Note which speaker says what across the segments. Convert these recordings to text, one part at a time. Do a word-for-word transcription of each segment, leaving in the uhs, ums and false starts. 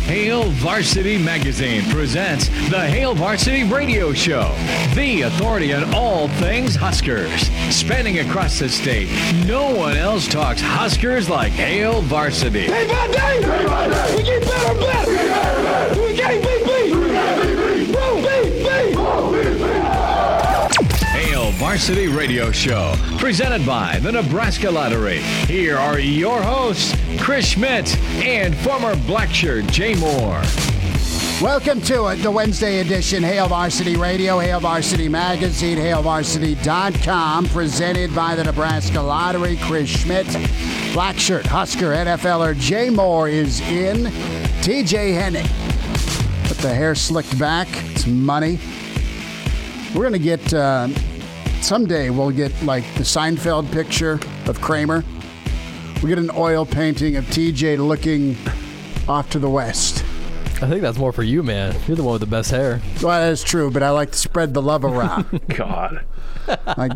Speaker 1: Hail Varsity Magazine presents the Hail Varsity Radio Show, the authority on all things Huskers. Spanning across the state, no one else talks Huskers like Hail Varsity.
Speaker 2: Day by day, day by day, we get better and better. We get better and better. We can't beat beat. We can't beat beat. Whoa, beat beat. Whoa, beat beat.
Speaker 1: Hail Varsity Radio Show, presented by the Nebraska Lottery. Here are your hosts, Chris Schmidt and former Blackshirt Jay Moore.
Speaker 3: Welcome to it, the Wednesday edition, Hail Varsity Radio, Hail Varsity Magazine, hail varsity dot com, presented by the Nebraska Lottery. Chris Schmidt, Blackshirt, Husker, N F L er Jay Moore is in. T J Henning, with the hair slicked back, it's money. We're going to get, uh, someday we'll get like the Seinfeld picture of Kramer. We get an oil painting of T J looking off to the west.
Speaker 4: I think that's more for you, man. You're the one with the best hair.
Speaker 3: Well, that is true, but I like to spread the love around.
Speaker 5: God.
Speaker 3: Like,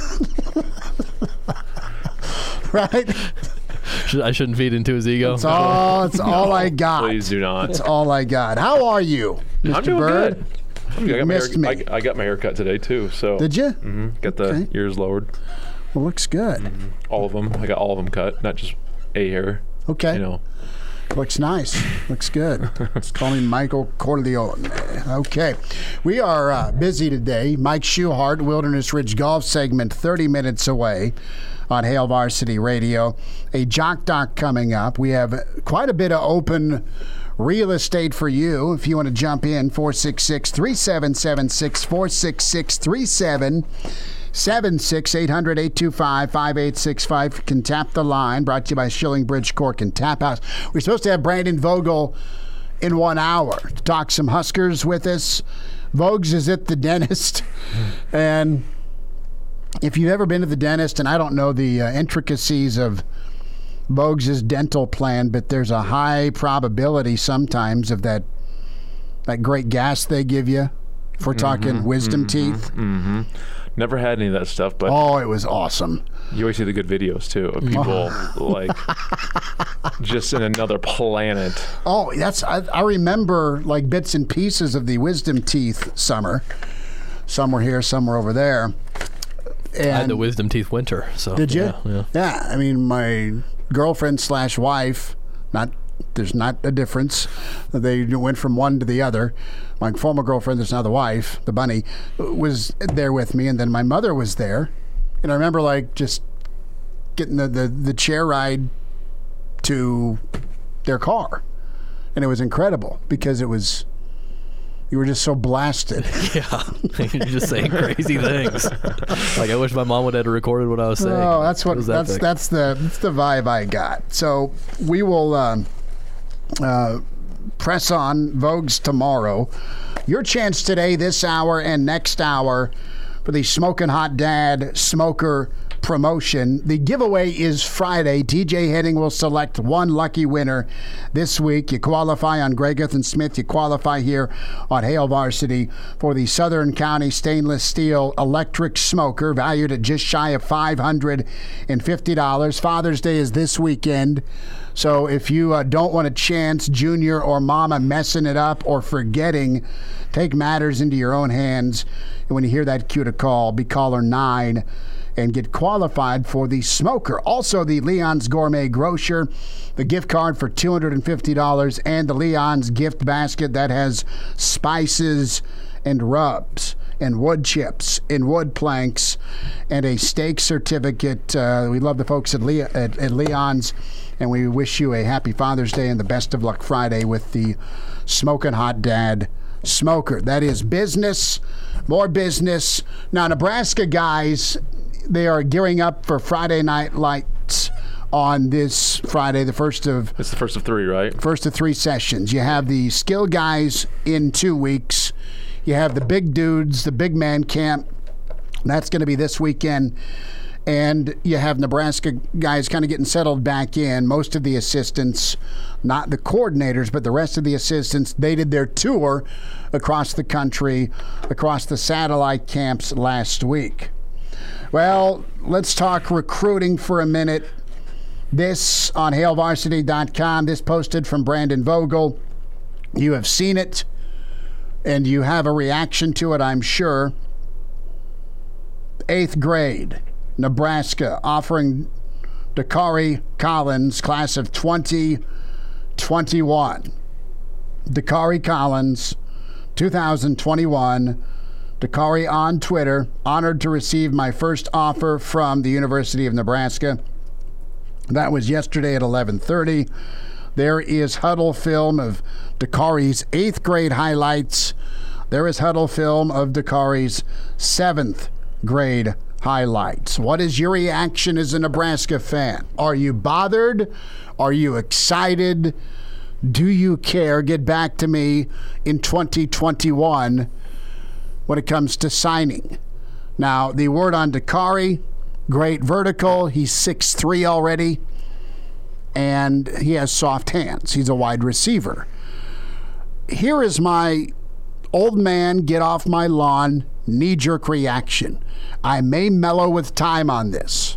Speaker 3: right?
Speaker 4: I shouldn't feed into his ego.
Speaker 3: It's all, it's all I got.
Speaker 5: Please do not.
Speaker 3: It's all I got. How are you, Mister
Speaker 5: I'm doing
Speaker 3: Bird?
Speaker 5: good. I'm good. I got, my
Speaker 3: Missed
Speaker 5: hair,
Speaker 3: me.
Speaker 5: I, I got my hair cut today, too. So.
Speaker 3: Did you?
Speaker 5: Mm-hmm. Got the
Speaker 3: Okay.
Speaker 5: ears lowered.
Speaker 3: Well, looks good.
Speaker 5: Mm-hmm. All of them. I got all of them cut, not just a hair.
Speaker 3: Okay.
Speaker 5: You know.
Speaker 3: Looks nice. Looks good. Let's call him Michael Corleone. Okay. We are uh, busy today. Mike Schuhart, Wilderness Ridge Golf segment, thirty minutes away on Hail Varsity Radio. A Jock Doc coming up. We have quite a bit of open real estate for you. If you want to jump in, four six six, three seven seven six, four six six, three seven seven six, eight hundred, eight two five, five eight six five. You can tap the line. Brought to you by Shilling Bridge Cork and Tap House. We're supposed to have Brandon Vogel in one hour to talk some Huskers with us. Vogues is at the dentist. And if you've ever been to the dentist, and I don't know the uh, intricacies of Vogues' dental plan, but there's a high probability sometimes of that that great gas they give you. If we're talking
Speaker 5: mm-hmm,
Speaker 3: wisdom
Speaker 5: mm-hmm,
Speaker 3: teeth.
Speaker 5: Mm-hmm. Never had any of that stuff, but
Speaker 3: Oh, it was awesome.
Speaker 5: you always see the good videos, too, of people, like, just in another planet.
Speaker 3: Oh, that's I, I remember like bits and pieces of the wisdom teeth summer. Some were here, some were over there. And
Speaker 4: I had the wisdom teeth winter. So
Speaker 3: did you?
Speaker 4: Yeah. yeah.
Speaker 3: Yeah, I mean, my girlfriend slash wife, not there's not a difference. They went from one to the other. My former girlfriend, that's now the wife, the bunny, was there with me, and then my mother was there. And I remember like just getting the, the, the chair ride to their car. And it was incredible because it was, you were just so blasted.
Speaker 4: Yeah. You're just saying crazy things. Like, I wish my mom would have recorded what I was saying.
Speaker 3: Oh, that's what
Speaker 4: It was
Speaker 3: that's
Speaker 4: epic.
Speaker 3: that's the that's the vibe I got. So we will um, uh, press on Vogues tomorrow. Your chance today, this hour and next hour, for the Smokin' Hot Dad Smoker promotion. The giveaway is Friday. T J Henning will select one lucky winner this week. You qualify on Gregoth and Smith. You qualify here on Hail Varsity for the Southern County Stainless Steel Electric Smoker, valued at just shy of five hundred fifty dollars. Father's Day is this weekend. So if you uh, don't want a chance, Junior or Mama messing it up or forgetting, take matters into your own hands. And when you hear that cue to call, be caller nine and get qualified for the smoker. Also, the Leon's Gourmet Grocer, the gift card for two hundred fifty dollars, and the Leon's gift basket that has spices and rubs and wood chips and wood planks and a steak certificate. Uh, we love the folks at, Le- at, at Leon's, and we wish you a happy Father's Day and the best of luck Friday with the Smokin' Hot Dad Smoker. That is business, more business. Now, Nebraska guys, they are gearing up for Friday Night Lights on this Friday, the first of
Speaker 5: It's the first of three, right?
Speaker 3: first of three sessions. You have the skill guys in two weeks. You have the big dudes, the big man camp. That's going to be this weekend. And you have Nebraska guys kind of getting settled back in. Most of the assistants, not the coordinators, but the rest of the assistants, they did their tour across the country, across the satellite camps last week. Well, let's talk recruiting for a minute. This on hail varsity dot com. This posted from Brandon Vogel. You have seen it, and you have a reaction to it, I'm sure. Eighth grade, Nebraska offering Dakari Collins, class of twenty twenty-one. Dakari Collins, two thousand twenty-one. Dakari on Twitter, honored to receive my first offer from the University of Nebraska. That was yesterday at eleven thirty. There is huddle film of Dakari's eighth grade highlights. There is huddle film of Dakari's seventh grade highlights. What is your reaction as a Nebraska fan? Are you bothered? Are you excited? Do you care? Get back to me in twenty twenty-one when it comes to signing. Now, the word on Dakari, great vertical. He's six three already, and he has soft hands. He's a wide receiver. Here is my old man, get off my lawn, knee-jerk reaction. I may mellow with time on this,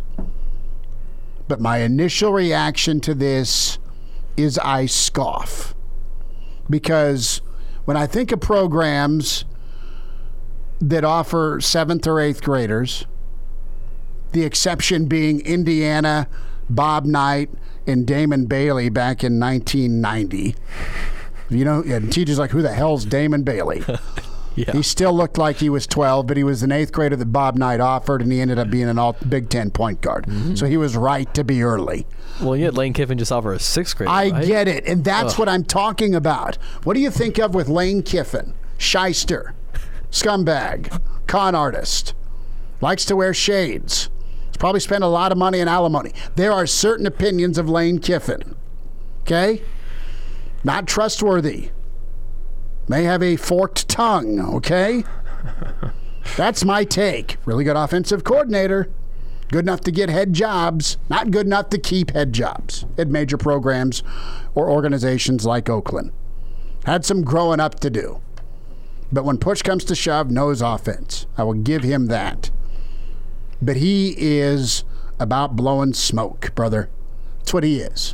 Speaker 3: but my initial reaction to this is I scoff. Because when I think of programs that offer seventh or eighth graders, the exception being Indiana, Bob Knight, and Damon Bailey back in nineteen ninety. You know, and teachers like, who the hell's Damon Bailey? Yeah. He still looked like he was twelve, but he was an eighth grader that Bob Knight offered, and he ended up being an all Big Ten point guard. Mm-hmm. So he was right to be early.
Speaker 4: Well, yet Lane Kiffin just offered a sixth grader.
Speaker 3: I
Speaker 4: right?
Speaker 3: get it, and that's
Speaker 4: Ugh.
Speaker 3: what I'm talking about. What do you think of with Lane Kiffin? Shyster, scumbag, con artist, likes to wear shades. He's probably spent a lot of money in alimony. There are certain opinions of Lane Kiffin. Okay? Not trustworthy. May have a forked tongue, okay? That's my take. Really good offensive coordinator. Good enough to get head jobs. Not good enough to keep head jobs at major programs or organizations like Oakland. Had some growing up to do. But when push comes to shove, knows offense. I will give him that. But he is about blowing smoke, brother. That's what he is.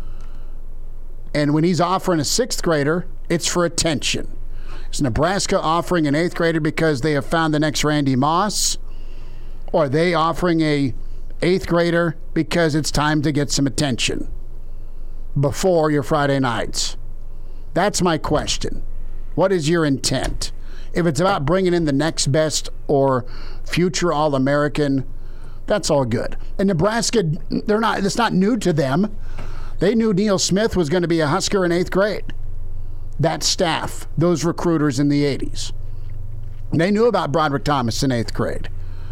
Speaker 3: And when he's offering a sixth grader, it's for attention. Is Nebraska offering an eighth grader because they have found the next Randy Moss? Or are they offering a eighth grader because it's time to get some attention before your Friday nights? That's my question. What is your intent? If it's about bringing in the next best or future All-American, that's all good. And Nebraska, they're not. It's not new to them. They knew Neil Smith was going to be a Husker in eighth grade. That staff, those recruiters in the eighties. They knew about Broderick Thomas in eighth grade.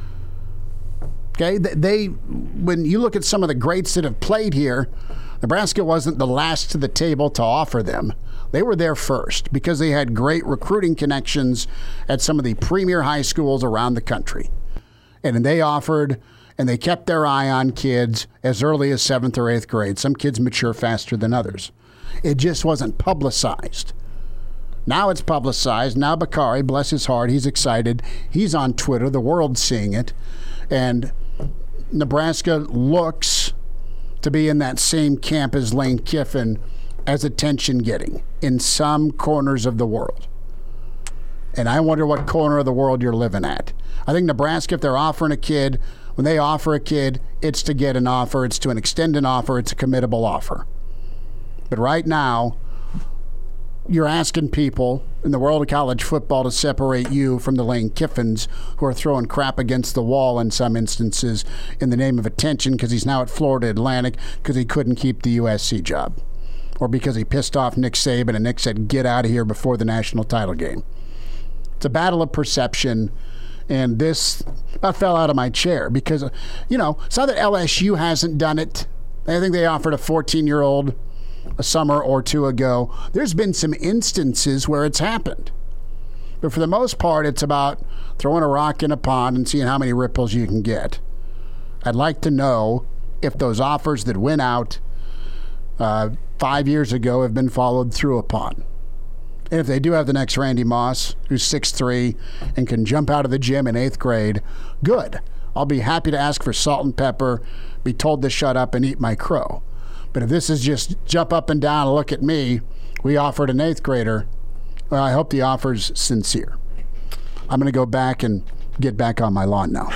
Speaker 3: Okay, they, when you look at some of the greats that have played here, Nebraska wasn't the last to the table to offer them. They were there first because they had great recruiting connections at some of the premier high schools around the country. And they offered, and they kept their eye on kids as early as seventh or eighth grade. Some kids mature faster than others. It just wasn't publicized. Now it's publicized. Now Bakari, bless his heart, he's excited. He's on Twitter. The world's seeing it. And Nebraska looks to be in that same camp as Lane Kiffin as attention-getting in some corners of the world. And I wonder what corner of the world you're living at. I think Nebraska, if they're offering a kid, when they offer a kid, it's to get an offer, it's to an extend an offer, it's a committable offer. But right now, you're asking people in the world of college football to separate you from the Lane Kiffins who are throwing crap against the wall in some instances in the name of attention because he's now at Florida Atlantic because he couldn't keep the U S C job. Or because he pissed off Nick Saban and Nick said, get out of here before the national title game. It's a battle of perception, and this, I fell out of my chair because, you know, it's not that L S U hasn't done it. I think they offered a fourteen-year-old a summer or two ago. There's been some instances where it's happened. But for the most part, it's about throwing a rock in a pond and seeing how many ripples you can get. I'd like to know if those offers that went out uh, five years ago have been followed through upon. And if they do have the next Randy Moss, who's six three and can jump out of the gym in eighth grade, good. I'll be happy to ask for salt and pepper, be told to shut up and eat my crow. But if this is just jump up and down and look at me, we offered an eighth grader. Well, I hope the offer's sincere. I'm going to go back and get back on my lawn now.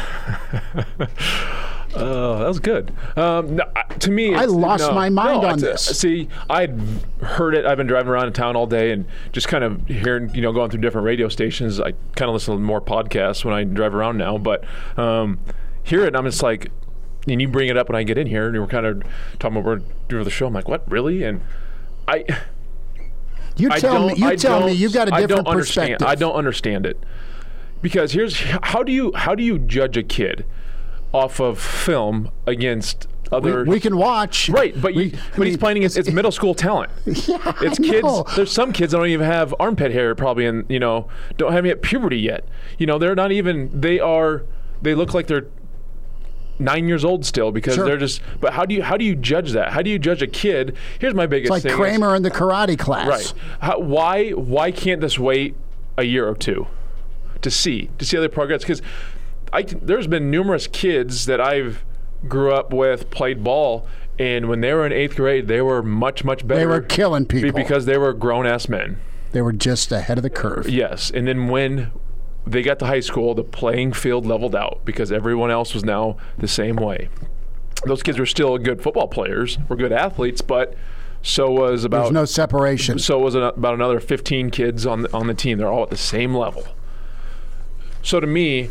Speaker 5: Oh, that was good. Um, no, to me,
Speaker 3: I lost
Speaker 5: no,
Speaker 3: my mind
Speaker 5: no,
Speaker 3: on
Speaker 5: t-
Speaker 3: this.
Speaker 5: See, I'd heard it. I've been driving around in town all day and just kind of hearing, you know, going through different radio stations. I kind of listen to more podcasts when I drive around now, but um, hear it, and I'm just like, and you bring it up when I get in here, and we're kind of talking about doing the show. I'm like, what, really? And I,
Speaker 3: You
Speaker 5: I
Speaker 3: tell me.
Speaker 5: don't-
Speaker 3: You
Speaker 5: I
Speaker 3: tell me.
Speaker 5: don't-
Speaker 3: You've got a
Speaker 5: I
Speaker 3: different
Speaker 5: don't understand.
Speaker 3: perspective.
Speaker 5: I don't understand it because here's how do you how do you judge a kid off of film against other?
Speaker 3: We, we can watch.
Speaker 5: Right, but
Speaker 3: we,
Speaker 5: you, but he's playing against it's middle school talent.
Speaker 3: Yeah,
Speaker 5: It's
Speaker 3: I
Speaker 5: kids.
Speaker 3: know.
Speaker 5: There's some kids that don't even have armpit hair, probably, and you know, don't have yet puberty yet. You know, they're not even. They are. They look like they're nine years old still because
Speaker 3: Sure.
Speaker 5: they're just. But how do you how do you judge that? How do you judge a kid? Here's my biggest
Speaker 3: It's like
Speaker 5: thing.
Speaker 3: Kramer in the karate class.
Speaker 5: Right. How, why why can't this wait a year or two to see to see how they progress? Because I there's been numerous kids that I've grew up with, played ball, and when they were in eighth grade, they were much much better.
Speaker 3: They were killing
Speaker 5: be-
Speaker 3: people.
Speaker 5: because they were grown ass men.
Speaker 3: They were just ahead of the curve.
Speaker 5: Yes, and then when they got to high school, the playing field leveled out because everyone else was now the same way. Those kids were still good football players, were good athletes, but so was about
Speaker 3: There's no separation.
Speaker 5: so was an, about another fifteen kids on the, on the team. They're all at the same level. So to me,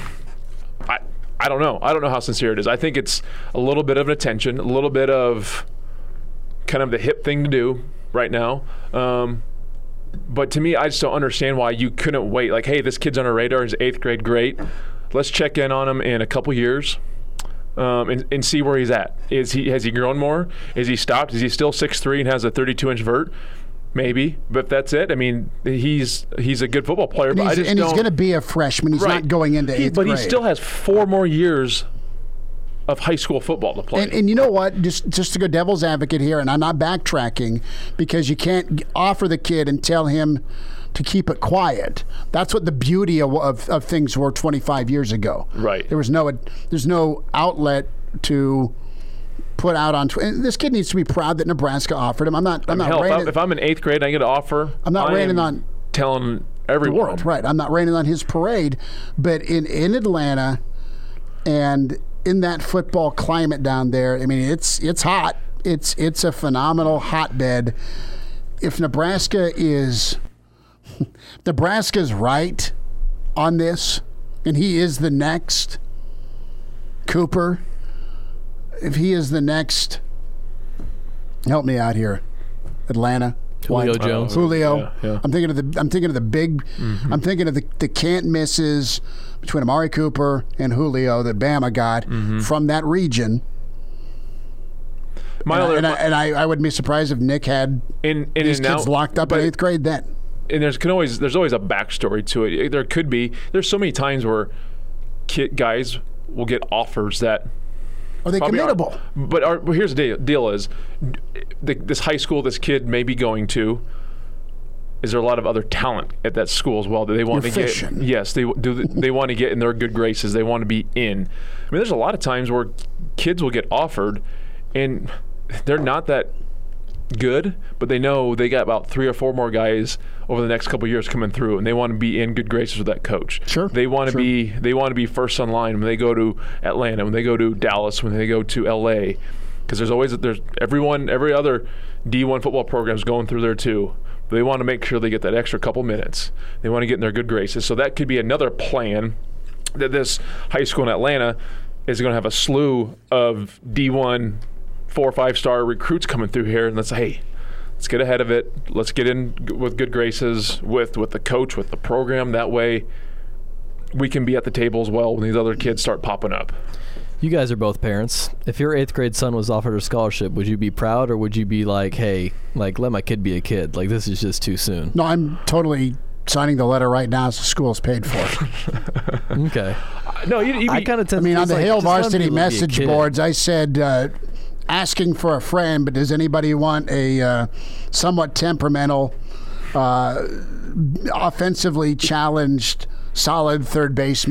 Speaker 5: I I don't know. I don't know how sincere it is. I think it's a little bit of an attention, a little bit of kind of the hip thing to do right now. Um, but to me, I just don't understand why you couldn't wait. Like, hey, this kid's on our radar. He's eighth grade, great. Let's check in on him in a couple years. Um, and, and see where he's at. Is he has he grown more? Is he stopped? Is he still six three and has a thirty-two inch vert? Maybe, but that's it. I mean, he's he's a good football player.
Speaker 3: And
Speaker 5: but I
Speaker 3: he's,
Speaker 5: just
Speaker 3: and he's
Speaker 5: don't-
Speaker 3: going to be a freshman. He's
Speaker 5: Right.
Speaker 3: not going into
Speaker 5: He-
Speaker 3: eighth
Speaker 5: but
Speaker 3: grade.
Speaker 5: he still has four more years of high school football to play.
Speaker 3: And, and you know what? Just just to go devil's advocate here, and I'm not backtracking because you can't offer the kid and tell him to keep it quiet. That's what the beauty of, of, of things were twenty-five years ago.
Speaker 5: Right.
Speaker 3: There was no there's no outlet to put out on. Tw- and this kid needs to be proud that Nebraska offered him. I'm not. I'm not.
Speaker 5: Hell, if,
Speaker 3: raining,
Speaker 5: I'm, if I'm in eighth grade, and I get an offer.
Speaker 3: I'm not
Speaker 5: I
Speaker 3: raining
Speaker 5: am
Speaker 3: on
Speaker 5: telling
Speaker 3: the
Speaker 5: everyone.
Speaker 3: world, right? I'm not raining on his parade, but in in Atlanta and in that football climate down there, I mean, it's it's hot. It's it's a phenomenal hotbed. If Nebraska is Nebraska's right on this, and he is the next Cooper, if he is the next, help me out here, Atlanta.
Speaker 4: Julio
Speaker 3: White-
Speaker 4: Jones.
Speaker 3: Julio.
Speaker 5: Yeah, yeah.
Speaker 3: I'm thinking of the. I'm thinking of the big.
Speaker 5: Mm-hmm.
Speaker 3: I'm thinking of the, the can't misses between Amari Cooper and Julio that Bama got
Speaker 5: Mm-hmm.
Speaker 3: from that region.
Speaker 5: My
Speaker 3: and
Speaker 5: other,
Speaker 3: I, and, I, and I, I wouldn't be surprised if Nick had
Speaker 5: in, in,
Speaker 3: these
Speaker 5: and
Speaker 3: kids
Speaker 5: now-
Speaker 3: locked up
Speaker 5: but-
Speaker 3: in eighth grade then.
Speaker 5: and there's can always there's always a backstory to it. There could be. There's so many times where kid guys will get offers that
Speaker 3: Are they
Speaker 5: probably aren't-
Speaker 3: committable?
Speaker 5: But our, well, here's the deal, deal is the, this high school this kid may be going to. Is there a lot of other talent at that school as well that they want
Speaker 3: You're
Speaker 5: to get?
Speaker 3: fishing.
Speaker 5: Yes, they do. They want to get in their good graces. They want to be in. I mean, there's a lot of times where kids will get offered, and they're not that good, but they know they got about three or four more guys over the next couple of years coming through, and they want to be in good graces with that coach.
Speaker 3: Sure,
Speaker 5: They want to
Speaker 3: sure.
Speaker 5: be. They want to be first on line when they go to Atlanta, when they go to Dallas, when they go to L A, because there's always there's everyone, every other D one football program is going through there too. They want to make sure they get that extra couple minutes. They want to get in their good graces. So that could be another plan that this high school in Atlanta is going to have a slew of D one four or five star recruits coming through here, and let's say, hey, let's get ahead of it. Let's get in g- with good graces with with the coach, with the program. That way, we can be at the table as well when these other kids start popping up.
Speaker 4: You guys are both parents. If your eighth grade son was offered a scholarship, would you be proud or would you be like, hey, like, let my kid be a kid? Like, this is just too soon.
Speaker 3: No, I'm totally signing the letter right now as the school's paid for.
Speaker 4: Okay.
Speaker 5: No, you, you
Speaker 4: I kind of
Speaker 3: I
Speaker 4: tend
Speaker 3: mean,
Speaker 4: to
Speaker 3: on the
Speaker 4: like,
Speaker 3: Hale
Speaker 4: just let
Speaker 3: Varsity
Speaker 4: people be a
Speaker 3: message
Speaker 4: kid.
Speaker 3: boards, I said, uh, asking for a friend, but does anybody want a uh, somewhat temperamental, uh, offensively challenged, solid third baseman?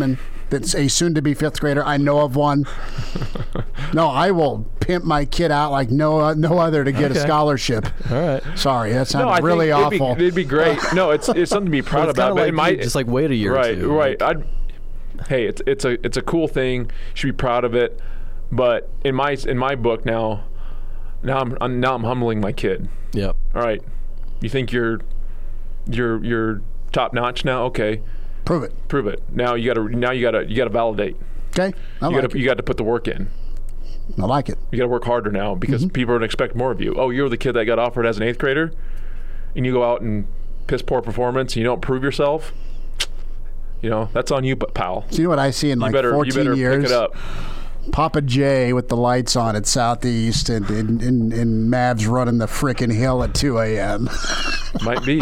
Speaker 3: that's a soon-to-be fifth grader. I know of one. No, I will pimp my kid out like no uh, no other to get
Speaker 4: Okay.
Speaker 3: a scholarship.
Speaker 4: All right.
Speaker 3: Sorry, that sounded
Speaker 5: No, I
Speaker 3: really
Speaker 5: think it'd
Speaker 3: awful.
Speaker 5: Be, it'd be great. No, it's it's something to be proud
Speaker 4: Well, it's
Speaker 5: about.
Speaker 4: kinda
Speaker 5: But
Speaker 4: like
Speaker 5: it might
Speaker 4: you just like wait a year
Speaker 5: right,
Speaker 4: or two.
Speaker 5: right. I'd, hey, it's it's a it's a cool thing. You should be proud of it. But in my in my book now, now I'm, I'm now I'm humbling my kid.
Speaker 4: Yep.
Speaker 5: All right, you think you're you're you're top notch now? Okay,
Speaker 3: Prove it.
Speaker 5: prove it. Now you got to now you got to you got to validate.
Speaker 3: Okay, I
Speaker 5: You
Speaker 3: like
Speaker 5: got to
Speaker 3: it.
Speaker 5: you got to put the work in.
Speaker 3: I like it.
Speaker 5: You got to work harder now because
Speaker 3: Mm-hmm.
Speaker 5: people are going to expect more of you. Oh, you're the kid that got offered as an eighth grader, and you go out and piss poor performance, and you don't prove yourself. You know that's on you, pal.
Speaker 3: So you know what I see in
Speaker 5: You
Speaker 3: like
Speaker 5: better
Speaker 3: fourteen
Speaker 5: you better
Speaker 3: years?
Speaker 5: pick it up.
Speaker 3: Papa J with the lights on at Southeast, and and, and, and Mavs running the frickin' hill at two a.m.
Speaker 5: Might be.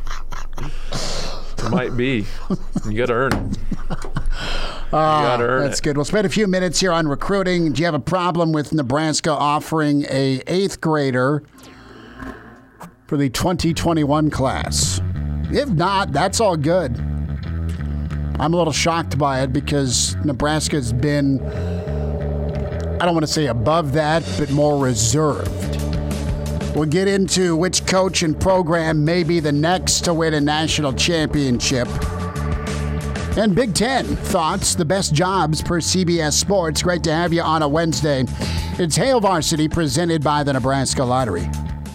Speaker 5: It might be. You got to earn it. You got to earn
Speaker 3: That's
Speaker 5: it.
Speaker 3: good. We'll spend a few minutes here on recruiting. Do you have a problem with Nebraska offering a eighth grader for the twenty twenty-one class? If not, that's all good. I'm a little shocked by it because Nebraska's been, I don't want to say above that, but more reserved. We'll get into which coach and program may be the next to win a national championship. And Big Ten thoughts, the best jobs per C B S Sports. Great to have you on a Wednesday. It's Hail Varsity presented by the Nebraska Lottery.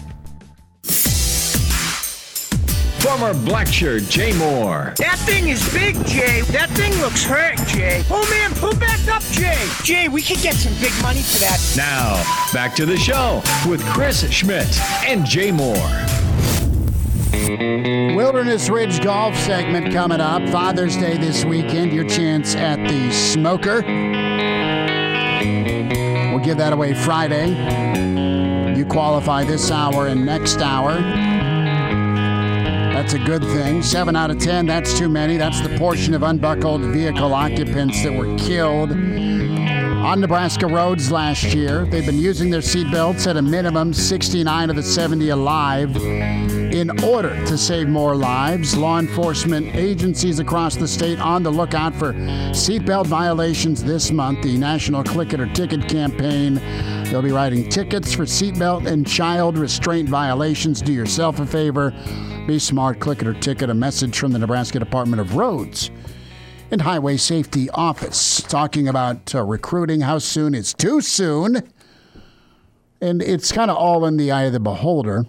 Speaker 1: Former black shirt Jay Moore.
Speaker 6: That thing is big, Jay. That thing looks hurt, Jay. Oh, man, pull back up, Jay. Jay, we could get some big money for that.
Speaker 1: Now, back to the show with Chris Schmidt and Jay Moore.
Speaker 3: Wilderness Ridge Golf segment coming up. Father's Day this weekend. Your chance at the Smoker. We'll give that away Friday. You qualify this hour and next hour. That's a good thing. Seven out of ten, that's too many. That's the portion of unbuckled vehicle occupants that were killed on Nebraska roads last year. They've been using their seatbelts at a minimum, sixty-nine of the seventy alive. In order to save more lives, law enforcement agencies across the state on the lookout for seatbelt violations this month. The National Click It or Ticket campaign. They'll be writing tickets for seatbelt and child restraint violations. Do yourself a favor. Be smart, click it or ticket. A message from the Nebraska Department of Roads and Highway Safety Office talking about uh, recruiting. How soon is too soon? And it's kind of all in the eye of the beholder.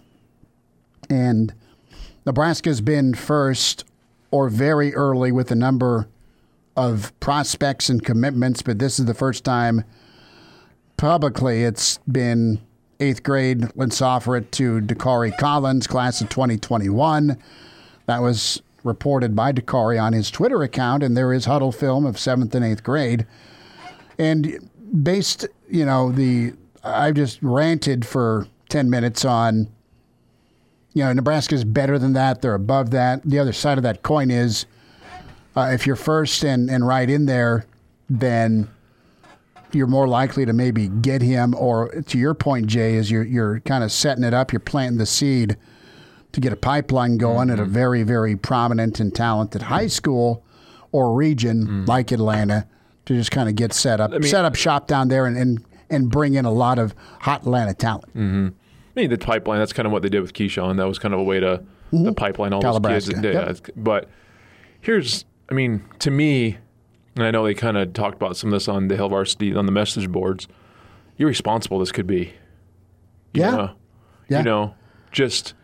Speaker 3: And Nebraska's been first or very early with a number of prospects and commitments, but this is the first time publicly it's been eighth grade. Let's offer it to Dakari Collins, class of twenty twenty-one. That was reported by Dakari on his Twitter account, and there is huddle film of seventh and eighth grade. And based, you know, the I've just ranted for ten minutes on, you know, Nebraska's better than that. They're above that. The other side of that coin is uh, if you're first and, and right in there, then you're more likely to maybe get him, or to your point, Jay, is you're you're kind of setting it up. You're planting the seed to get a pipeline going mm-hmm. at a very, very prominent and talented high school or region mm-hmm. like Atlanta to just kind of get set up, I mean, set up shop down there and, and, and bring in a lot of hot Atlanta talent.
Speaker 5: Mm-hmm. I mean, the pipeline, that's kind of what they did with Keyshawn. That was kind of a way to mm-hmm. the pipeline all those kids. Yeah,
Speaker 3: yep.
Speaker 5: But here's, I mean, to me, and I know they kind of talked about some of this on the Hail Varsity, on the message boards, irresponsible this could be. You
Speaker 3: yeah.
Speaker 5: Know?
Speaker 3: yeah.
Speaker 5: You know, just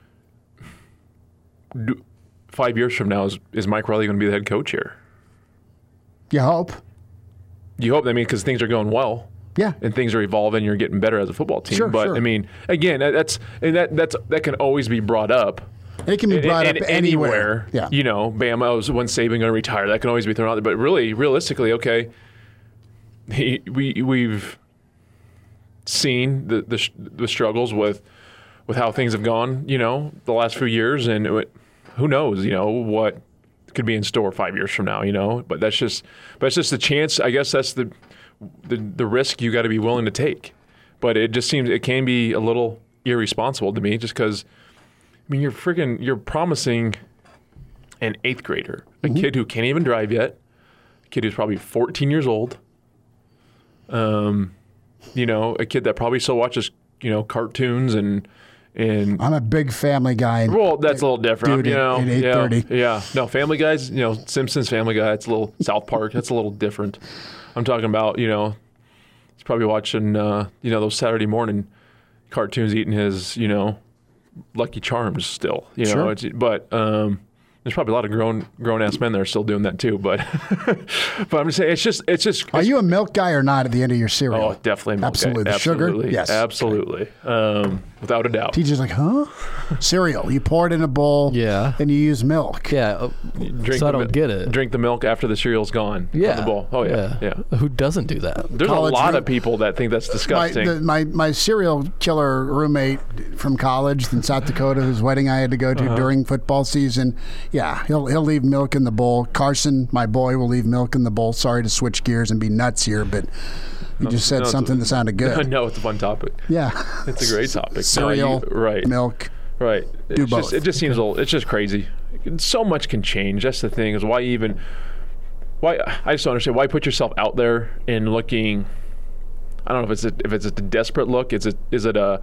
Speaker 5: do, five years from now, is, is Mike Riley going to be the head coach here?
Speaker 3: You hope.
Speaker 5: You hope, I mean, because things are going well.
Speaker 3: Yeah.
Speaker 5: And things are evolving, you're getting better as a football team.
Speaker 3: Sure,
Speaker 5: but,
Speaker 3: sure.
Speaker 5: I mean, again, that's and that that's that can always be brought up.
Speaker 3: It can be brought
Speaker 5: in,
Speaker 3: up
Speaker 5: in, anywhere.
Speaker 3: anywhere. Yeah.
Speaker 5: You know, bam, I was when Saban going to retire. That can always be thrown out there. But really, realistically, okay, he, we we've seen the, the the struggles with with how things have gone. You know, the last few years, and it, who knows? You know what could be in store five years from now. You know, but that's just but it's just the chance. I guess that's the the the risk you got to be willing to take. But it just seems it can be a little irresponsible to me, just because. I mean, you're freaking, you're promising an eighth grader, a mm-hmm. kid who can't even drive yet, kid who's probably fourteen years old. Um, you know, a kid that probably still watches, you know, cartoons and and.
Speaker 3: I'm a big Family Guy.
Speaker 5: Well, that's a little different.
Speaker 3: Dude,
Speaker 5: you know,
Speaker 3: at eight thirty.
Speaker 5: Yeah, yeah. No, Family Guys. You know, Simpsons, Family Guy. It's a little South Park. That's a little different. I'm talking about, you know, he's probably watching, uh, you know, those Saturday morning cartoons, eating his, you know, Lucky Charms still. You know,
Speaker 3: Sure.
Speaker 5: it's, but um, there's probably a lot of grown grown ass men that are still doing that too. But but I'm just saying, it's just it's just.
Speaker 3: Are you a milk guy or not at the end of your cereal?
Speaker 5: Oh, definitely. Milk
Speaker 3: Absolutely.
Speaker 5: guy.
Speaker 3: The sugar?
Speaker 5: Absolutely.
Speaker 3: Yes.
Speaker 5: Absolutely. Um, without a doubt.
Speaker 3: T J's like, huh? Cereal. You pour it in a bowl.
Speaker 4: Yeah.
Speaker 3: And you use milk.
Speaker 4: Yeah. uh,
Speaker 5: Drink
Speaker 4: so I
Speaker 5: the
Speaker 4: don't
Speaker 5: mi-
Speaker 4: get it.
Speaker 5: Drink the milk after the cereal's gone.
Speaker 4: Yeah.
Speaker 5: From the bowl. Oh yeah. Yeah.
Speaker 4: Who doesn't do that?
Speaker 5: There's
Speaker 3: College
Speaker 5: a lot
Speaker 3: room-
Speaker 5: of people that think that's
Speaker 3: My,
Speaker 5: disgusting.
Speaker 3: the, my my serial killer roommate from college in South Dakota, whose wedding I had to go to
Speaker 5: Uh-huh.
Speaker 3: during football season, yeah, he'll he'll leave milk in the bowl. Carson, my boy, will leave milk in the bowl. Sorry to switch gears and be nuts here, but you just said
Speaker 5: no, it's
Speaker 3: something
Speaker 5: a-
Speaker 3: that sounded good.
Speaker 5: No, it's a fun topic.
Speaker 3: Yeah,
Speaker 5: It's a great topic. No,
Speaker 3: cereal,
Speaker 5: you- right.
Speaker 3: milk.
Speaker 5: Right.
Speaker 3: Do
Speaker 5: It's
Speaker 3: both.
Speaker 5: Just, it just seems a little, it's just crazy. So much can change. That's the thing, is why even, why, I just don't understand, why put yourself out there and looking, I don't know if it's a, if it's a desperate look, is it, is it a,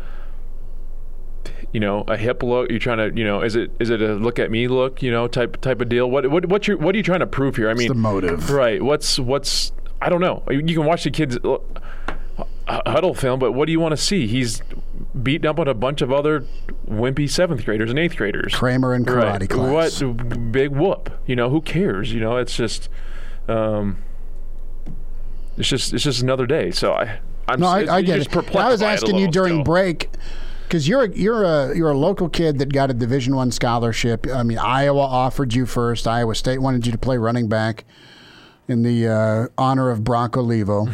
Speaker 5: you know, a hip look? You're trying to, you know, is it is it a look at me look, you know, type type of deal? What what what's your what are you trying to prove here? I mean,
Speaker 3: the motive.
Speaker 5: right? What's what's I don't know. You can watch the kids uh, huddle film, but what do you want to see? He's beating up on a bunch of other wimpy seventh graders and eighth graders.
Speaker 3: Kramer and karate
Speaker 5: right.
Speaker 3: class.
Speaker 5: What big whoop? You know, who cares? You know, it's just, um, it's just it's just another day. So I. I'm
Speaker 3: No,
Speaker 5: s-
Speaker 3: I, I
Speaker 5: you're
Speaker 3: get
Speaker 5: just
Speaker 3: it.
Speaker 5: perplexed
Speaker 3: I was
Speaker 5: by it a
Speaker 3: asking you
Speaker 5: little
Speaker 3: during
Speaker 5: still.
Speaker 3: break because you're a, you're a you're a local kid that got a Division One scholarship. I mean, Iowa offered you first. Iowa State wanted you to play running back in the uh, honor of Bronco Levo,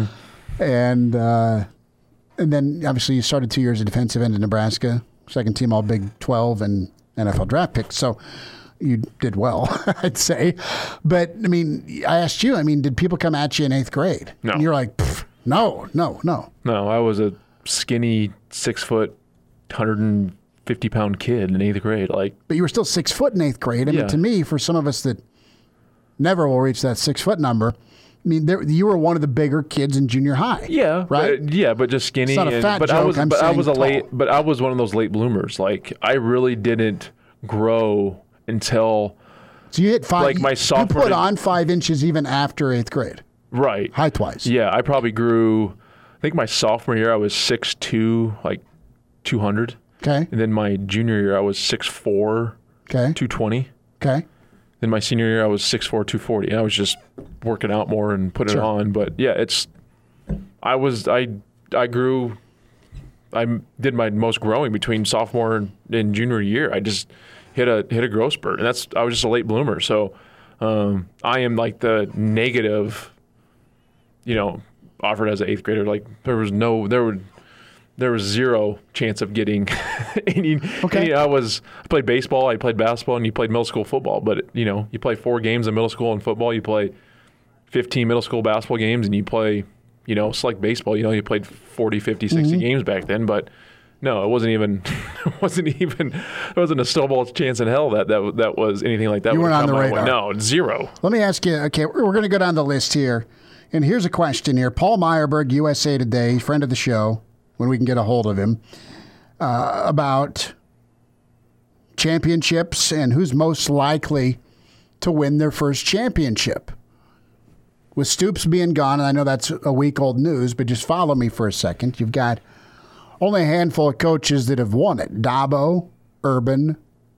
Speaker 3: and uh, and then obviously you started two years at defensive end in Nebraska, second team All Big twelve and N F L draft pick. So. You did well, I'd say. But, I mean, I asked you, I mean, did people come at you in eighth grade?
Speaker 5: No.
Speaker 3: And you're like, "Pff, no, no, no.
Speaker 5: No, I was a skinny, six foot, one hundred fifty pound kid in eighth grade. Like,
Speaker 3: But you were still six foot in eighth grade. I mean,
Speaker 5: Yeah.
Speaker 3: to me, for some of us that never will reach that six foot number, I mean, there, you were one of the bigger kids in junior high.
Speaker 5: yeah,
Speaker 3: Right?
Speaker 5: but, yeah, but just skinny.
Speaker 3: It's not a
Speaker 5: and-
Speaker 3: fat
Speaker 5: but I
Speaker 3: joke,
Speaker 5: was,
Speaker 3: I'm
Speaker 5: but I
Speaker 3: saying
Speaker 5: was a
Speaker 3: tall.
Speaker 5: late, but I was one of those late bloomers. Like, I really didn't grow until
Speaker 3: So you hit five.
Speaker 5: Like my
Speaker 3: you
Speaker 5: sophomore-
Speaker 3: put on five inches even after eighth grade,
Speaker 5: right.
Speaker 3: height wise.
Speaker 5: Yeah, I probably grew. I think my sophomore year I was six two, like two hundred,
Speaker 3: Okay.
Speaker 5: and then my junior year I was six four,
Speaker 3: Okay.
Speaker 5: two twenty.
Speaker 3: Okay.
Speaker 5: Then my senior year, I was six four, two forty. I was just working out more and putting
Speaker 3: Sure.
Speaker 5: it on. But yeah, it's. I was I I grew. I did my most growing between sophomore and, and junior year. I just hit a hit a growth spurt, and that's I was just a late bloomer. So um, I am like the negative. You know, offered as an eighth grader, like there was no there would. There was zero chance of getting any.
Speaker 3: Okay.
Speaker 5: any- I was I played baseball, I played basketball, and you played middle school football. But you know, you play four games in middle school and football. You play fifteen middle school basketball games, and you play, you know, it's like baseball. You know, you played forty, fifty, sixty
Speaker 3: Mm-hmm.
Speaker 5: games back then. But no, it wasn't even. It wasn't even. There wasn't a snowball chance in hell that that that was anything like that.
Speaker 3: You
Speaker 5: would
Speaker 3: weren't on
Speaker 5: come
Speaker 3: the
Speaker 5: my way.
Speaker 3: radar.
Speaker 5: No, zero.
Speaker 3: Let me ask you. Okay, we're going to go down the list here, and here's a question here. Paul Meyerberg, U S A Today, friend of the show, when we can get a hold of him, uh, about championships and who's most likely to win their first championship. With Stoops being gone, and I know that's a week old news, but just follow me for a second. You've got only a handful of coaches that have won it. Dabo, Urban,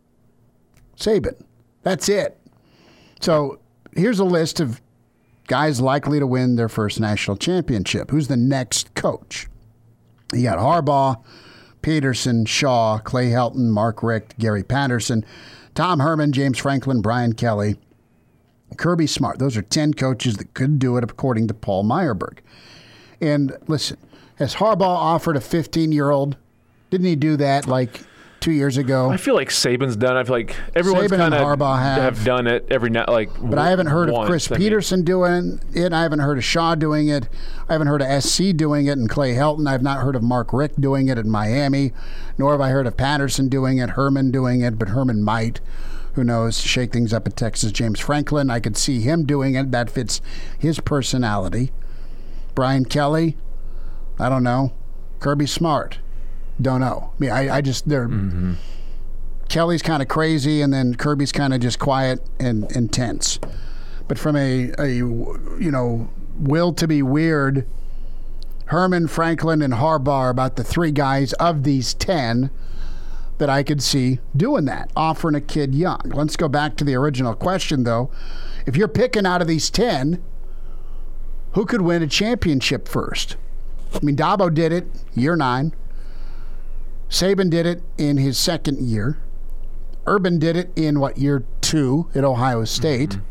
Speaker 3: Saban. That's it. So here's a list of guys likely to win their first national championship. Who's the next coach? You got Harbaugh, Peterson, Shaw, Clay Helton, Mark Richt, Gary Patterson, Tom Herman, James Franklin, Brian Kelly, Kirby Smart. Those are ten coaches that could do it according to Paul Meyerberg. And listen, has Harbaugh offered a fifteen-year-old? Didn't he do that like two years ago?
Speaker 5: I feel like Saban's done. I feel like everyone's
Speaker 3: Saban
Speaker 5: kind
Speaker 3: and
Speaker 5: of
Speaker 3: Harbaugh have.
Speaker 5: done it every night. Like,
Speaker 3: But I haven't heard of
Speaker 5: once.
Speaker 3: Chris
Speaker 5: I mean,
Speaker 3: Peterson doing it. I haven't heard of Shaw doing it. I haven't heard of S C doing it and Clay Helton. I've not heard of Mark Richt doing it in Miami, nor have I heard of Patterson doing it, Herman doing it, but Herman might. who knows, shake things up at Texas. James Franklin, I could see him doing it. That fits his personality. Brian Kelly, I don't know. Kirby Smart, don't know. I mean, I, I just, they're, mm-hmm. Kelly's kind of crazy, and then Kirby's kind of just quiet and intense. But from a, a, you know, will to be weird, Herman, Franklin, and Harbaugh are about the three guys of these ten that I could see doing that, offering a kid young. Let's go back to the original question, though. If you're picking out of these ten, who could win a championship first? I mean, Dabo did it year nine. Saban did it in his second year. Urban did it in, what, year two at Ohio State. Mm-hmm.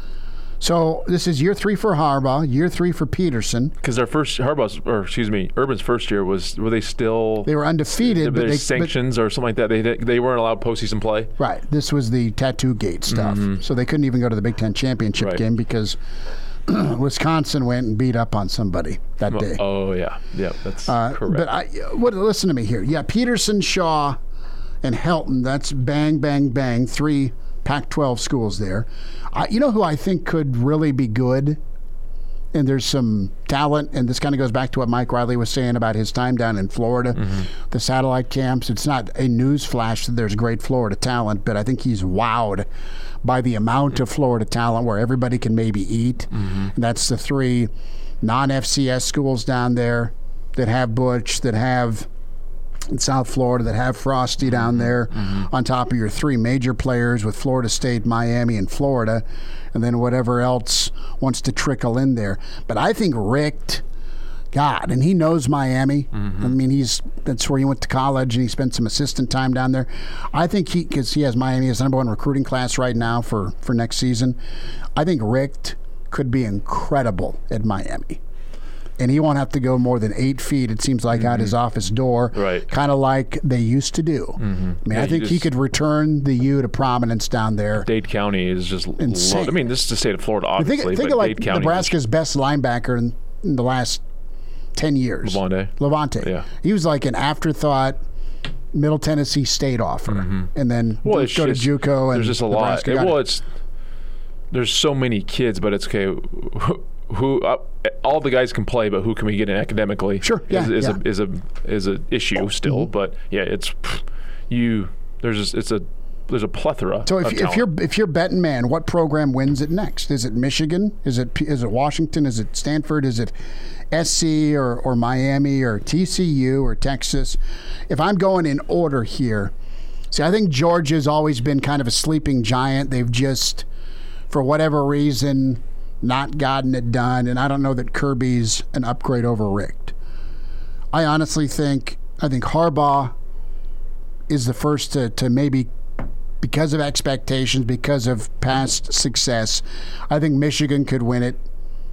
Speaker 3: So this is year three for Harbaugh, year three for Peterson.
Speaker 5: Because their first Harbaugh's, or excuse me, Urban's first year was were they still
Speaker 3: they were undefeated,
Speaker 5: but they sanctions but, or something like that. They they weren't allowed postseason play.
Speaker 3: Right. This was the Tattoo Gate stuff. Mm-hmm. So they couldn't even go to the Big Ten championship right. game because Wisconsin went and beat up on somebody that day.
Speaker 5: Oh yeah, yeah, that's
Speaker 3: uh,
Speaker 5: correct.
Speaker 3: But I, what, listen to me here. Yeah, Peterson, Shaw, and Helton. That's bang, bang, bang. Three Pac twelve schools there. Uh, you know who I think could really be good? And there's some talent, and this kind of goes back to what Mike Riley was saying about his time down in Florida, mm-hmm. the satellite camps. It's not a news flash that there's great Florida talent, but I think he's wowed by the amount of Florida talent where everybody can maybe eat. Mm-hmm. And that's the three non-F C S schools down there that have Butch, that have in South Florida, that have Frosty down there, mm-hmm. on top of your three major players with Florida State, Miami, and Florida, and then whatever else wants to trickle in there. But I think Richt, God, and he knows Miami. Mm-hmm. I mean, he's that's where he went to college, and he spent some assistant time down there. I think he, because he has Miami as the number one recruiting class right now for, for next season, I think Richt could be incredible at Miami. And he won't have to go more than eight feet, it seems like, mm-hmm. out his office door,
Speaker 5: right.
Speaker 3: kind of like they used to do. Mm-hmm. I mean, yeah, I think just, he could return the U to prominence down there.
Speaker 5: Dade County is just insane. Lo- I mean, this is the state of Florida, obviously.
Speaker 3: Think, think
Speaker 5: but
Speaker 3: of like
Speaker 5: Dade County
Speaker 3: Nebraska's
Speaker 5: is,
Speaker 3: best linebacker in, in the last ten years.
Speaker 5: Levante.
Speaker 3: Levante.
Speaker 5: Yeah.
Speaker 3: He was like an afterthought Middle Tennessee State offer. Mm-hmm. And then
Speaker 5: well,
Speaker 3: go
Speaker 5: just,
Speaker 3: to JUCO. And
Speaker 5: there's just a
Speaker 3: Nebraska
Speaker 5: lot. It, well,
Speaker 3: it.
Speaker 5: it's there's so many kids, but it's okay. Who uh, all the guys can play, but who can we get in academically?
Speaker 3: Sure, yeah,
Speaker 5: is, is
Speaker 3: yeah.
Speaker 5: a is a is a issue still. Mm-hmm. But yeah, it's you. There's just, it's a there's a plethora.
Speaker 3: So if,
Speaker 5: of
Speaker 3: if you're if you're betting man, what program wins it next? Is it Michigan? Is it is it Washington? Is it Stanford? Is it S C or or Miami or T C U or Texas? If I'm going in order here, see, I think Georgia's always been kind of a sleeping giant. They've just, for whatever reason, not gotten it done, and I don't know that Kirby's an upgrade over Richt. I honestly think I think Harbaugh is the first to, to maybe, because of expectations, because of past success, I think Michigan could win it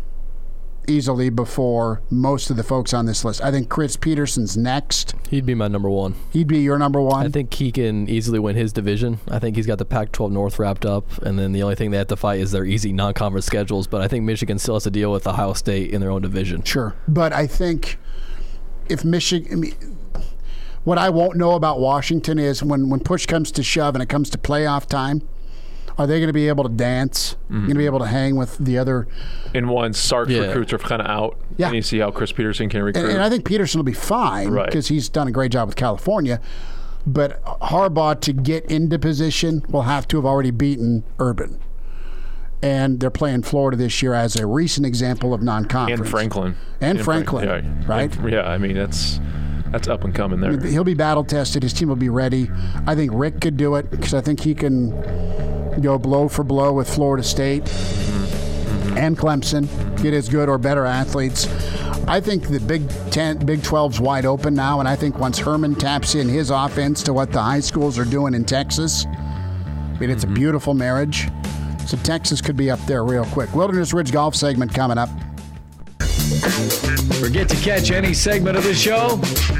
Speaker 3: easily before most of the folks on this list. I think Chris Peterson's next.
Speaker 4: He'd be my number one.
Speaker 3: He'd be your number one?
Speaker 4: I think he can easily win his division. I think he's got the Pac twelve North wrapped up, and then the only thing they have to fight is their easy non-conference schedules. But I think Michigan still has to deal with Ohio State in their own division.
Speaker 3: Sure. But I think if Michigan... I mean, what I won't know about Washington is when, when push comes to shove and it comes to playoff time, are they going to be able to dance? Mm-hmm. Going to be able to hang with the other?
Speaker 5: In one, Sark's yeah. recruits are kind of out.
Speaker 3: Yeah.
Speaker 5: And you see how Chris Peterson can recruit.
Speaker 3: And, and I think Peterson will be fine because right. he's done a great job with California. But Harbaugh, to get into position, will have to have already beaten Urban. And they're playing Florida this year as a recent example of non-conference.
Speaker 5: And Franklin.
Speaker 3: And,
Speaker 5: and
Speaker 3: Franklin,
Speaker 5: Franklin. Yeah.
Speaker 3: right?
Speaker 5: And, yeah, I mean, that's... That's up and coming there.
Speaker 3: He'll be battle tested. His team will be ready. I think Rick could do it because I think he can go blow for blow with Florida State mm-hmm. and Clemson, get as good or better athletes. I think the Big Ten, Big twelve's wide open now, and I think once Herman taps in his offense to what the high schools are doing in Texas, I mean, it's mm-hmm. a beautiful marriage. So Texas could be up there real quick. Wilderness Ridge Golf segment coming up.
Speaker 1: Forget to catch any segment of the show?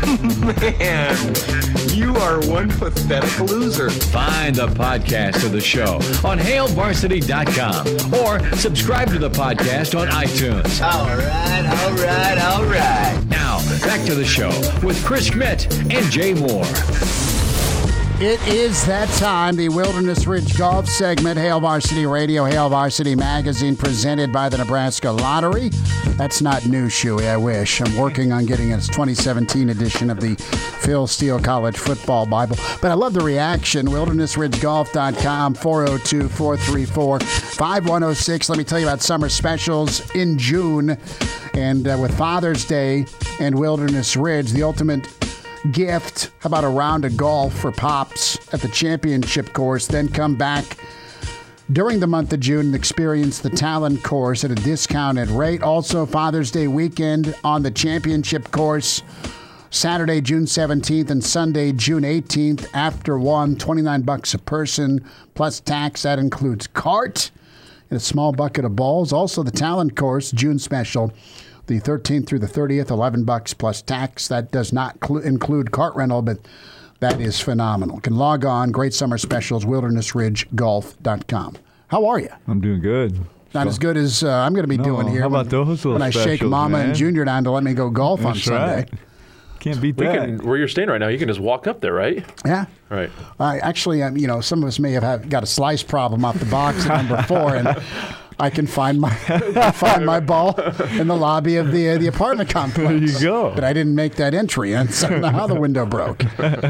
Speaker 7: Man, you are one pathetic loser.
Speaker 1: Find the podcast of the show on hail varsity dot com or subscribe to the podcast on iTunes.
Speaker 7: All right, all right, all right.
Speaker 1: Now, back to the show with Chris Schmidt and Jay Moore.
Speaker 3: It is that time, the Wilderness Ridge Golf segment, Hail Varsity Radio, Hail Varsity Magazine, presented by the Nebraska Lottery. That's not new, Shuey, I wish. I'm working on getting its twenty seventeen edition of the Phil Steele College Football Bible. But I love the reaction. wilderness ridge golf dot com, four oh two, four three four, five one oh six. Let me tell you about summer specials in June. And uh, with Father's Day and Wilderness Ridge, the ultimate gift. How about a round of golf for Pops at the championship course? Then come back during the month of June and experience the Talent course at a discounted rate. Also, Father's Day weekend on the championship course, Saturday, June seventeenth and Sunday, June eighteenth after one, twenty-nine bucks a person plus tax. That includes cart and a small bucket of balls. Also, the Talent course, June special, the thirteenth through the thirtieth, eleven bucks plus tax. That does not cl- include cart rental, but that is phenomenal. You can log on. Great summer specials, wilderness ridge golf dot com. How are you?
Speaker 8: I'm doing good.
Speaker 3: Not so, as good as uh, I'm going to be
Speaker 8: no,
Speaker 3: doing here.
Speaker 8: How about
Speaker 3: when,
Speaker 8: those little
Speaker 3: when I shake
Speaker 8: specials,
Speaker 3: Mama
Speaker 8: man?
Speaker 3: and Junior down to let me go golf
Speaker 8: That's
Speaker 3: on Sunday.
Speaker 8: Right. Can't beat
Speaker 5: we
Speaker 8: that.
Speaker 5: Can, where you're staying right now, you can just walk up there, right?
Speaker 3: Yeah.
Speaker 5: Right.
Speaker 3: I actually, um, you know, some of us may have had, got a slice problem off the box at number four, and I can find my find my ball in the lobby of the uh, the apartment complex.
Speaker 8: There you go.
Speaker 3: But I didn't make that entry, and so I don't know how the window broke.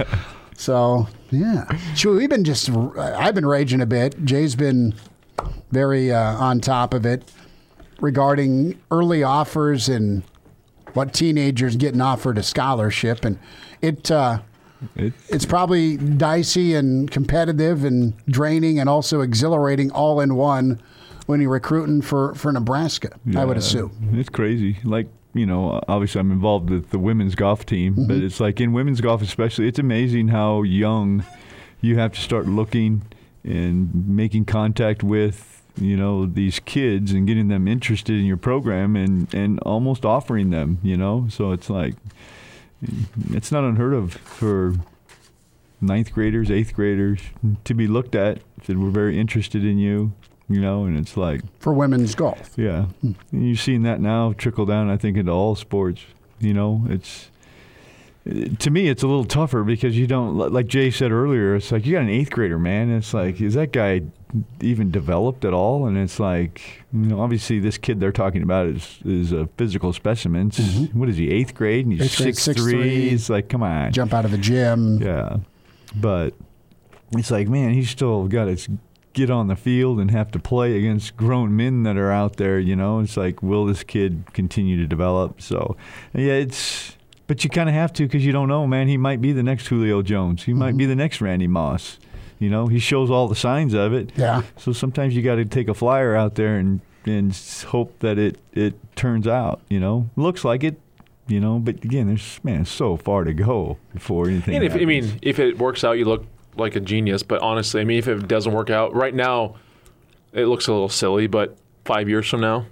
Speaker 3: So yeah, sure. We've been just I've been raging a bit. Jay's been very uh, on top of it regarding early offers and what teenagers getting offered a scholarship, and it. Uh,
Speaker 8: It's,
Speaker 3: It's probably dicey and competitive and draining and also exhilarating all in one when you're recruiting for, for Nebraska, I would
Speaker 8: yeah,
Speaker 3: assume.
Speaker 8: It's crazy. Like, you know, obviously I'm involved with the women's golf team,
Speaker 3: Mm-hmm.
Speaker 8: but it's like in women's golf especially, it's amazing how young you have to start looking and making contact with, you know, these kids and getting them interested in your program and, and almost offering them, you know. So it's like, it's not unheard of for ninth graders, eighth graders to be looked at, said we're very interested in you, you know, and it's like.
Speaker 3: For women's golf.
Speaker 8: Yeah. And you're seeing that now trickle down, I think, into all sports. You know, it's. To me, it's a little tougher because you don't, like Jay said earlier, it's like you got an eighth grader, man. It's like, is that guy even developed at all? And it's like, you know, obviously this kid they're talking about is is a physical specimen. Mm-hmm. What is he, eighth grade? And he's six three. It's like, come on.
Speaker 3: Jump out of the gym.
Speaker 8: Yeah. But it's like, man, he's still got to get on the field and have to play against grown men that are out there, you know. It's like, will this kid continue to develop? So, yeah, it's. But you kind of have to because you don't know, man. He might be the next Julio Jones. He mm-hmm. might be the next Randy Moss. You know, he shows all the signs of it.
Speaker 3: Yeah.
Speaker 8: So sometimes you got to take a flyer out there and, and hope that it, it turns out, you know. Looks like it, you know. But, again, there's, man, so far to go before anything
Speaker 5: And if,
Speaker 8: happens.
Speaker 5: I mean, if it works out, you look like a genius. But honestly, I mean, if it doesn't work out, right now it looks a little silly. But five years from now,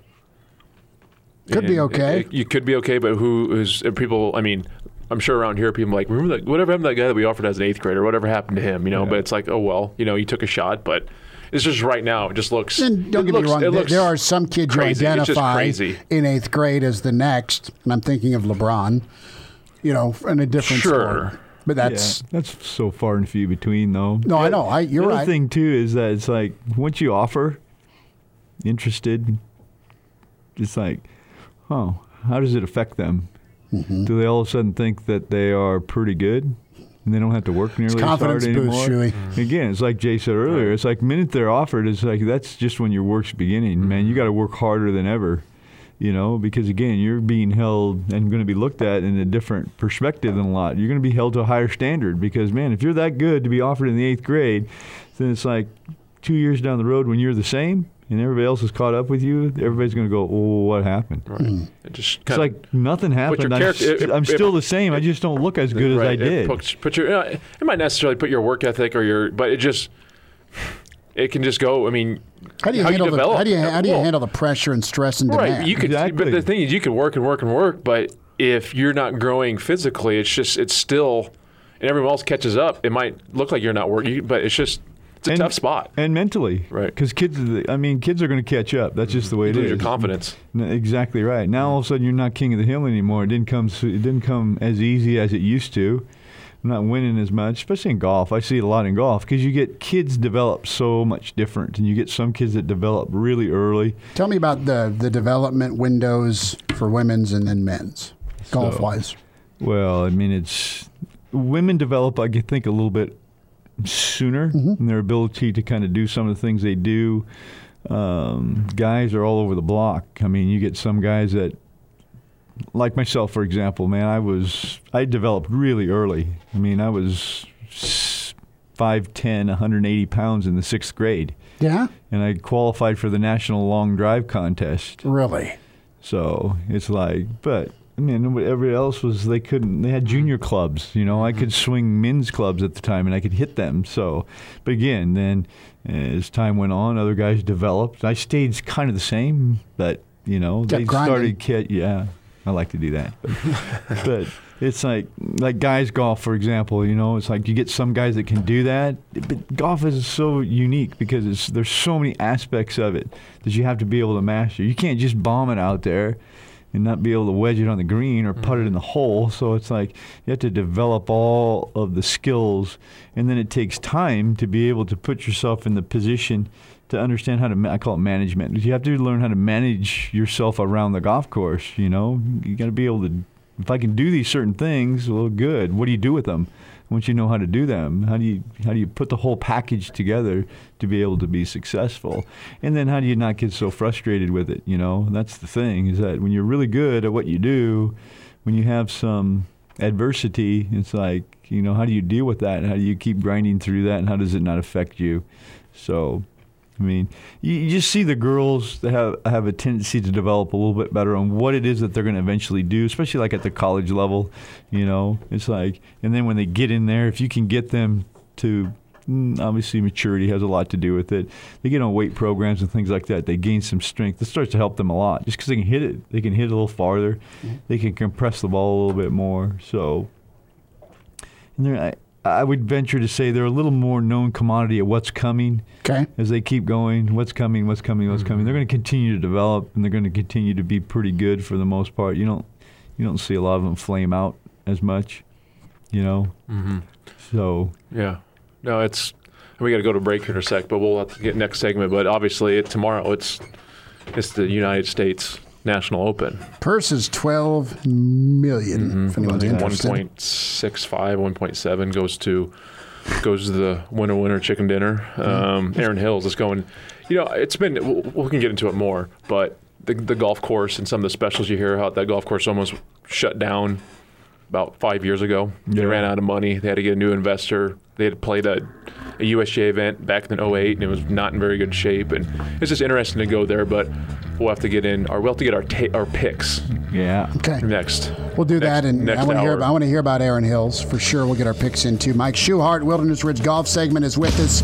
Speaker 3: Could be okay.
Speaker 5: It, it, you could be okay, but who is people? I mean, I'm sure around here people are like, remember that whatever happened to that guy that we offered as an eighth grader, whatever happened to him, you know?
Speaker 8: Yeah.
Speaker 5: But it's like, oh well, you know, you took a shot, but it's just right now. It just looks.
Speaker 3: And don't
Speaker 5: it
Speaker 3: get
Speaker 5: looks,
Speaker 3: me wrong,
Speaker 5: it
Speaker 3: there,
Speaker 5: looks
Speaker 3: there are some kids
Speaker 5: crazy.
Speaker 3: you
Speaker 5: It's just
Speaker 3: identify
Speaker 5: crazy.
Speaker 3: in eighth grade as the next, and I'm thinking of LeBron, you know, in a different
Speaker 5: Sure.
Speaker 3: sport. But that's
Speaker 8: yeah, that's so far and few between, though.
Speaker 3: no, I know. I you're
Speaker 8: the other
Speaker 3: right.
Speaker 8: thing too is that it's like once you offer, interested, it's like, oh, how does it affect them? Mm-hmm. Do they all of a sudden think that they are pretty good and they don't have to work nearly as hard
Speaker 3: confidence
Speaker 8: anymore?
Speaker 3: boost, Shuey.
Speaker 8: Again, it's like Jay said earlier. It's like the minute they're offered, it's like that's just when your work's beginning. Mm-hmm. Man, you got to work harder than ever. You know, because again, you're being held and going to be looked at in a different perspective than a lot. You're going to be held to a higher standard because, man, if you're that good to be offered in the eighth grade, then it's like two years down the road when you're the same and everybody else is caught up with you, everybody's going to go, oh, what happened?
Speaker 5: Right. Mm. It just
Speaker 8: it's like nothing happened. I'm,
Speaker 5: character,
Speaker 8: st-
Speaker 5: it,
Speaker 8: I'm
Speaker 5: it,
Speaker 8: still
Speaker 5: it,
Speaker 8: the same.
Speaker 5: It,
Speaker 8: I just don't look as good as
Speaker 5: right,
Speaker 8: I did.
Speaker 5: It, puts, put your, you know, it might necessarily put your work ethic or your, but it just, it can just go. I mean,
Speaker 3: how do you
Speaker 5: how
Speaker 3: handle
Speaker 5: you
Speaker 3: the
Speaker 5: develop,
Speaker 3: how do you how do you
Speaker 5: well,
Speaker 3: handle the pressure and stress and
Speaker 5: right,
Speaker 3: demand?
Speaker 5: you could,
Speaker 8: Exactly.
Speaker 5: but the thing is, you can work and work and work, but if you're not growing physically, it's just it's still, and everyone else catches up. It might look like you're not working, but it's just it's a
Speaker 8: and,
Speaker 5: tough spot.
Speaker 8: And mentally,
Speaker 5: right?
Speaker 8: Because kids, I mean, kids are going to catch up. That's just the way
Speaker 5: you
Speaker 8: it
Speaker 5: lose
Speaker 8: is.
Speaker 5: Your confidence.
Speaker 8: Exactly right. Now all of a sudden you're not king of the hill anymore. It didn't come. It didn't come as easy as it used to. I'm not winning as much, especially in golf. I see it a lot in golf because you get kids develop so much different, and you get some kids that develop really early.
Speaker 3: Tell me about the, the development windows for women's and then men's, golf-wise.
Speaker 8: So, well, I mean, it's women develop, I think, a little bit sooner mm-hmm. in their ability to kind of do some of the things they do. Um, guys are all over the block. I mean, you get some guys that, like myself, for example, man, I was I developed really early. I mean, I was five ten, one hundred eighty pounds in the sixth grade.
Speaker 3: Yeah?
Speaker 8: And I qualified for the National Long Drive Contest.
Speaker 3: Really?
Speaker 8: So it's like, but, I mean, everybody else was, they couldn't, they had junior clubs. You know, I could swing men's clubs at the time, and I could hit them. So, but again, then as time went on, other guys developed. I stayed kind of the same, but, you know,
Speaker 3: Kept
Speaker 8: they
Speaker 3: grinding.
Speaker 8: started, yeah. I like to do that. But, but it's like like guys golf, for example, you know, it's like you get some guys that can do that. But golf is so unique because it's, there's so many aspects of it that you have to be able to master. You can't just bomb it out there and not be able to wedge it on the green or putt it in the hole. So it's like you have to develop all of the skills, and then it takes time to be able to put yourself in the position to understand how to, I call it management. You have to learn how to manage yourself around the golf course, you know. You got to be able to, if I can do these certain things, well, good. What do you do with them? Once you know how to do them, how do you how do you put the whole package together to be able to be successful? And then how do you not get so frustrated with it, you know? That's the thing, is that when you're really good at what you do, when you have some adversity, it's like, you know, how do you deal with that? How do you keep grinding through that, and how does it not affect you? So, I mean, you, you just see the girls that have have a tendency to develop a little bit better on what it is that they're going to eventually do, especially like at the college level, you know. It's like, and then when they get in there, if you can get them to, obviously maturity has a lot to do with it. They get on weight programs and things like that. They gain some strength. It starts to help them a lot just because they can hit it. They can hit it a little farther. Mm-hmm. They can compress the ball a little bit more. So, and they're, I, I would venture to say they're a little more known commodity at what's coming.
Speaker 3: Okay.
Speaker 8: As they keep going, what's coming, what's coming, what's mm-hmm. coming. They're going to continue to develop, and they're going to continue to be pretty good for the most part. You don't, you don't see a lot of them flame out as much, you know.
Speaker 5: Mm-hmm.
Speaker 8: So
Speaker 5: yeah, no, it's we got to go to break here in a sec, but we'll have to get next segment. But obviously, it, tomorrow it's it's the United States National Open.
Speaker 3: Purse is twelve million. Mm-hmm. If anyone's interested.
Speaker 5: one point six five, one point seven goes to goes to the winner winner chicken dinner. Um, Erin Hills is going. You know, it's been. We we'll, can get into it more, but the the golf course and some of the specials you hear how that golf course almost shut down about five years ago. They yeah. ran out of money. They had to get a new investor. They had played a, a U S G A event back in oh eight, and it was not in very good shape. And it's just interesting to go there, but we'll have to get in. Our, we'll have to get our ta- our picks.
Speaker 8: Yeah.
Speaker 3: Okay.
Speaker 5: Next.
Speaker 3: We'll do
Speaker 5: next,
Speaker 3: that, and
Speaker 5: next
Speaker 3: I want to
Speaker 5: hour.
Speaker 3: hear. I want to hear about Erin Hills for sure. We'll get our picks in too. Mike Schuhart, Wilderness Ridge Golf segment is with us.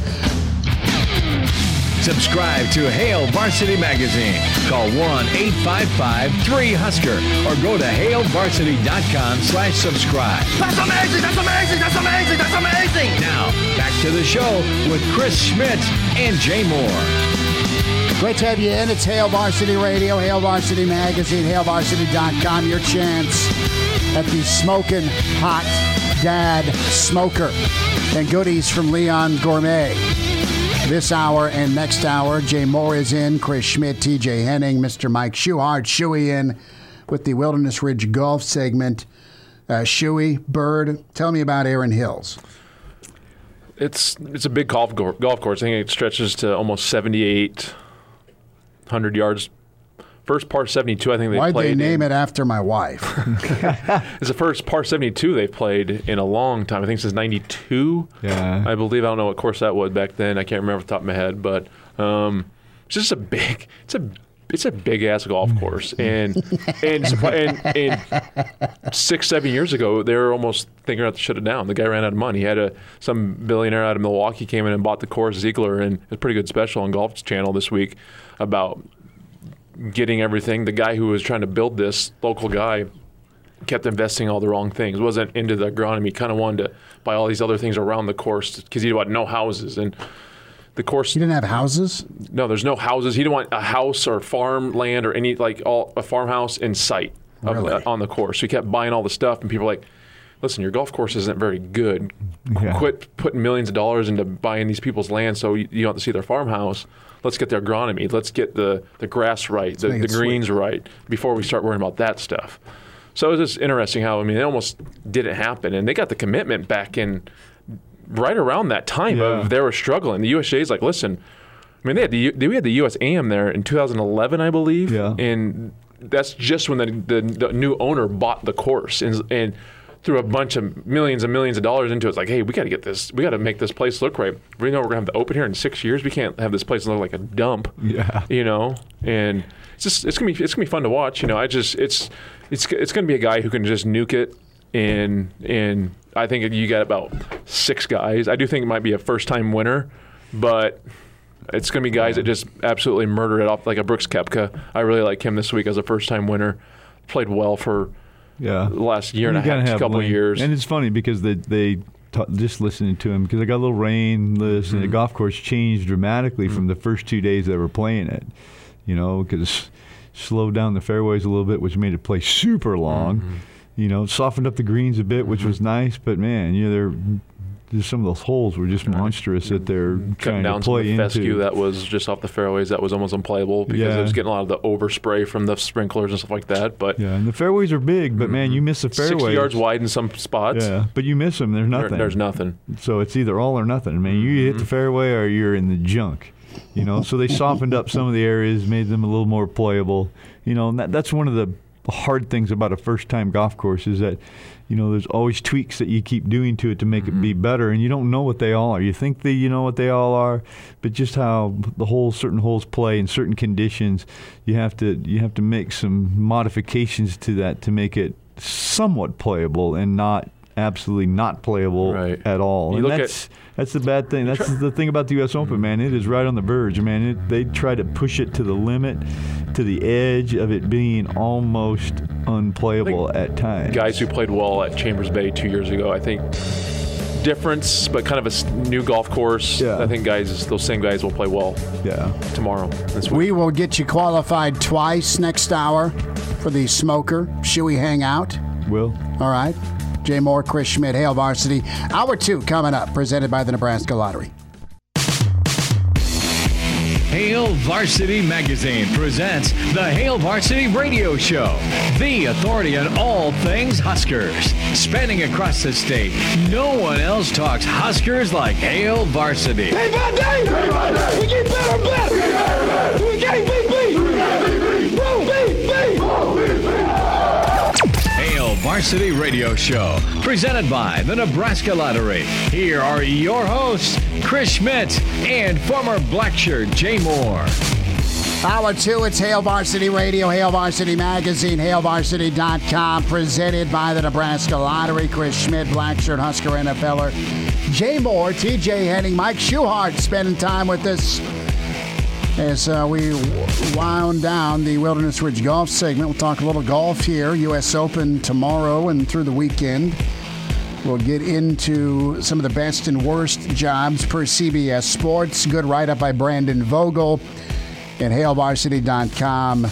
Speaker 1: Subscribe to Hail Varsity Magazine. Call one eight five five three Husker or go to hail varsity dot com slash subscribe.
Speaker 6: That's amazing! That's amazing! That's amazing! That's amazing!
Speaker 1: Now, back to the show with Chris Schmidt and Jay Moore.
Speaker 3: Great to have you in. It's Hail Varsity Radio, Hail Varsity Magazine, hail varsity dot com. Your chance at the Smokin' Hot Dad Smoker and goodies from Leon Gourmet. This hour and next hour, Jay Moore is in, Chris Schmidt, T J Henning, Mister Mike Schuhart, Shuey in with the Wilderness Ridge Golf segment. Uh, Shuey, Bird, tell me about Erin Hills.
Speaker 5: It's it's a big golf go- golf course. I think it stretches to almost seventy-eight hundred yards. First par seventy-two, I think they
Speaker 3: Why'd
Speaker 5: played.
Speaker 3: Why'd they name
Speaker 5: in,
Speaker 3: it after my wife?
Speaker 5: It's the first par seventy-two they've played in a long time. I think since ninety-two.
Speaker 8: Yeah.
Speaker 5: I believe. I don't know what course that was back then. I can't remember off the top of my head. But um, it's just a big, it's a it's a big-ass golf course. And, and, and, and six, seven years ago, they were almost thinking about to shut it down. The guy ran out of money. He had a some billionaire out of Milwaukee came in and bought the course, Ziegler, and it's a pretty good special on Golf Channel this week about getting everything. The guy who was trying to build this, local guy, kept investing all the wrong things. Wasn't into the agronomy. He kind of wanted to buy all these other things around the course because he didn't want no houses. And the course...
Speaker 3: You didn't have houses?
Speaker 5: No, there's no houses. He didn't want a house or farmland or any, like, all a farmhouse in sight of,
Speaker 3: Really?
Speaker 5: uh, on the course. So he kept buying all the stuff, and people were like, listen, your golf course isn't very good.
Speaker 8: Yeah.
Speaker 5: Quit putting millions of dollars into buying these people's land so you, you don't have to see their farmhouse. Let's get their agronomy. Let's get the, the grass right, the, the greens sweet. right, before we start worrying about that stuff. So it was just interesting how, I mean, it almost didn't happen. And they got the commitment back in right around that time
Speaker 8: yeah.
Speaker 5: of they were struggling. The U S J is like, listen, I mean, they had the we had the U S A M there in two thousand eleven, I believe.
Speaker 8: Yeah.
Speaker 5: And that's just when the, the, the new owner bought the course and, and threw a bunch of millions and millions of dollars into it. It's like, hey, we got to get this. We got to make this place look right. We know we're going to have to open here in six years. We can't have this place look like a dump.
Speaker 8: Yeah.
Speaker 5: You know, and it's just it's gonna be it's gonna be fun to watch. You know, I just it's it's it's gonna be a guy who can just nuke it. And and I think you got about six guys. I do think it might be a first time winner, but it's going to be guys that just absolutely murder it off, like a Brooks Koepka. I really like him this week as a first time winner. Played well for
Speaker 8: yeah.
Speaker 5: the last year and a half, couple of years.
Speaker 8: And it's funny because they they t- just listening to him because I got a little rain. Listen, mm-hmm. the golf course changed dramatically mm-hmm. from the first two days they were playing it. You know, because slowed down the fairways a little bit, which made it play super long. Mm-hmm. You know, softened up the greens a bit, which mm-hmm. was nice. But man, you know, they're. Some of those holes were just monstrous that they're
Speaker 5: Cutting
Speaker 8: trying
Speaker 5: down
Speaker 8: to play
Speaker 5: some fescue
Speaker 8: into.
Speaker 5: that was just off the fairways that was almost unplayable because
Speaker 8: yeah.
Speaker 5: it was getting a lot of the overspray from the sprinklers and stuff like that. But
Speaker 8: yeah, and the fairways are big, but man, you miss the fairways.
Speaker 5: sixty yards wide in some spots.
Speaker 8: Yeah, but you miss them. There's nothing.
Speaker 5: There, there's nothing.
Speaker 8: So it's either all or nothing. I mean, you mm-hmm. hit the fairway or you're in the junk. You know, so they softened up some of the areas, made them a little more playable. You know, and that, that's one of the hard things about a first-time golf course is that, you know, there's always tweaks that you keep doing to it to make mm-hmm. it be better, and you don't know what they all are. You think that you know what they all are, but just how the whole certain holes play in certain conditions, you have to you have to make some modifications to that to make it somewhat playable and not absolutely not playable
Speaker 5: right.
Speaker 8: at all.
Speaker 5: You
Speaker 8: and
Speaker 5: look
Speaker 8: that's
Speaker 5: at
Speaker 8: that's the bad thing. That's the thing about the U S Open, man. It is right on the verge, man. It, they try to push it to the limit, to the edge of it being almost unplayable at times.
Speaker 5: Guys who played well at Chambers Bay two years ago, I think difference, but kind of a new golf course.
Speaker 8: Yeah.
Speaker 5: I think guys, those same guys will play well.
Speaker 8: Yeah.
Speaker 5: Tomorrow. This week.
Speaker 3: We will get you qualified twice next hour for the Smoker Shoey Hangout.
Speaker 8: Will.
Speaker 3: All right. Jay Moore, Chris Schmidt, Hail Varsity. Hour two coming up, presented by the Nebraska Lottery.
Speaker 1: Hail Varsity Magazine presents the Hail Varsity Radio Show, the authority on all things Huskers. Spanning across the state, no one else talks Huskers like Hail Varsity.
Speaker 2: Day by day, day by day, we get better and better. We get better and better. We can't beat beat. We can't beat beat. Whoa, beat, beat. Whoa, beat, beat.
Speaker 1: Hail Varsity Radio Show, presented by the Nebraska Lottery. Here are your hosts, Chris Schmidt and former Blackshirt Jay Moore.
Speaker 3: Hour two, it's Hail Varsity Radio, Hail Varsity Magazine, hail varsity dot com, presented by the Nebraska Lottery. Chris Schmidt, Blackshirt Husker NFLer. Jay Moore, T J Henning, Mike Schuhart spending time with us as uh, we wound down the Wilderness Ridge Golf segment. We'll talk a little golf here. U S Open tomorrow and through the weekend. We'll get into some of the best and worst jobs per C B S Sports. Good write-up by Brandon Vogel at hail varsity dot com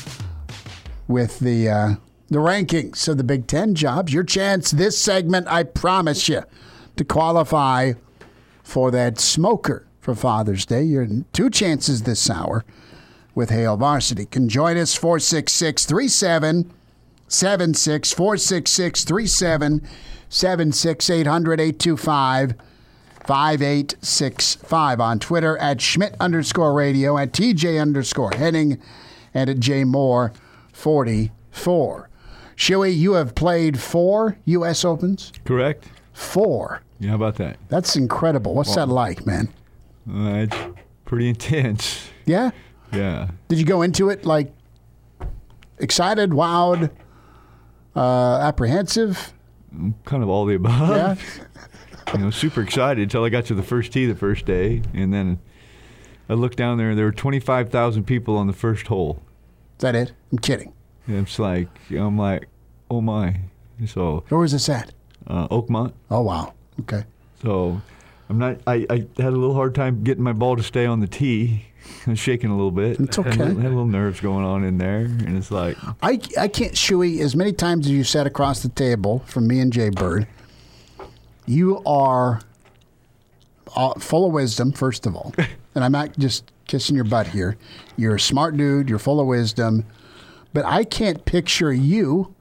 Speaker 3: with the uh, the rankings of the Big Ten jobs. Your chance this segment, I promise you, to qualify for that smoker for Father's Day. You're two chances this hour with Hail Varsity. Can join us four six six, three seven seven six, four six six, three seven seven six, eight hundred, eight two five, five eight six five. On Twitter at Schmidt underscore radio, at T J underscore Henning, and at J Moore forty-four. Shuey, you have played four U S Opens?
Speaker 8: Correct.
Speaker 3: Four.
Speaker 8: Yeah, how about that?
Speaker 3: That's incredible. What's
Speaker 8: well,
Speaker 3: that like, man?
Speaker 8: Uh, it's pretty intense.
Speaker 3: Yeah?
Speaker 8: Yeah.
Speaker 3: Did you go into it, like, excited, wowed, uh, apprehensive?
Speaker 8: Kind of all the above.
Speaker 3: Yeah?
Speaker 8: You know, super excited until I got to the first tee the first day, and then I looked down there, and there were twenty-five thousand people on the first hole.
Speaker 3: Is that it? I'm kidding.
Speaker 8: And it's like, I'm like, oh, my. So
Speaker 3: where was this at?
Speaker 8: Uh, Oakmont.
Speaker 3: Oh, wow. Okay.
Speaker 8: So I'm not. I, I had a little hard time getting my ball to stay on the tee. I was shaking a little bit.
Speaker 3: It's okay.
Speaker 8: I had, had little nerves going on in there, and it's like
Speaker 3: I, I can't, Shuey, as many times as you sat across the table from me and Jay Bird, you are uh, full of wisdom, first of all. And I'm not just kissing your butt here. You're a smart dude. You're full of wisdom. But I can't picture you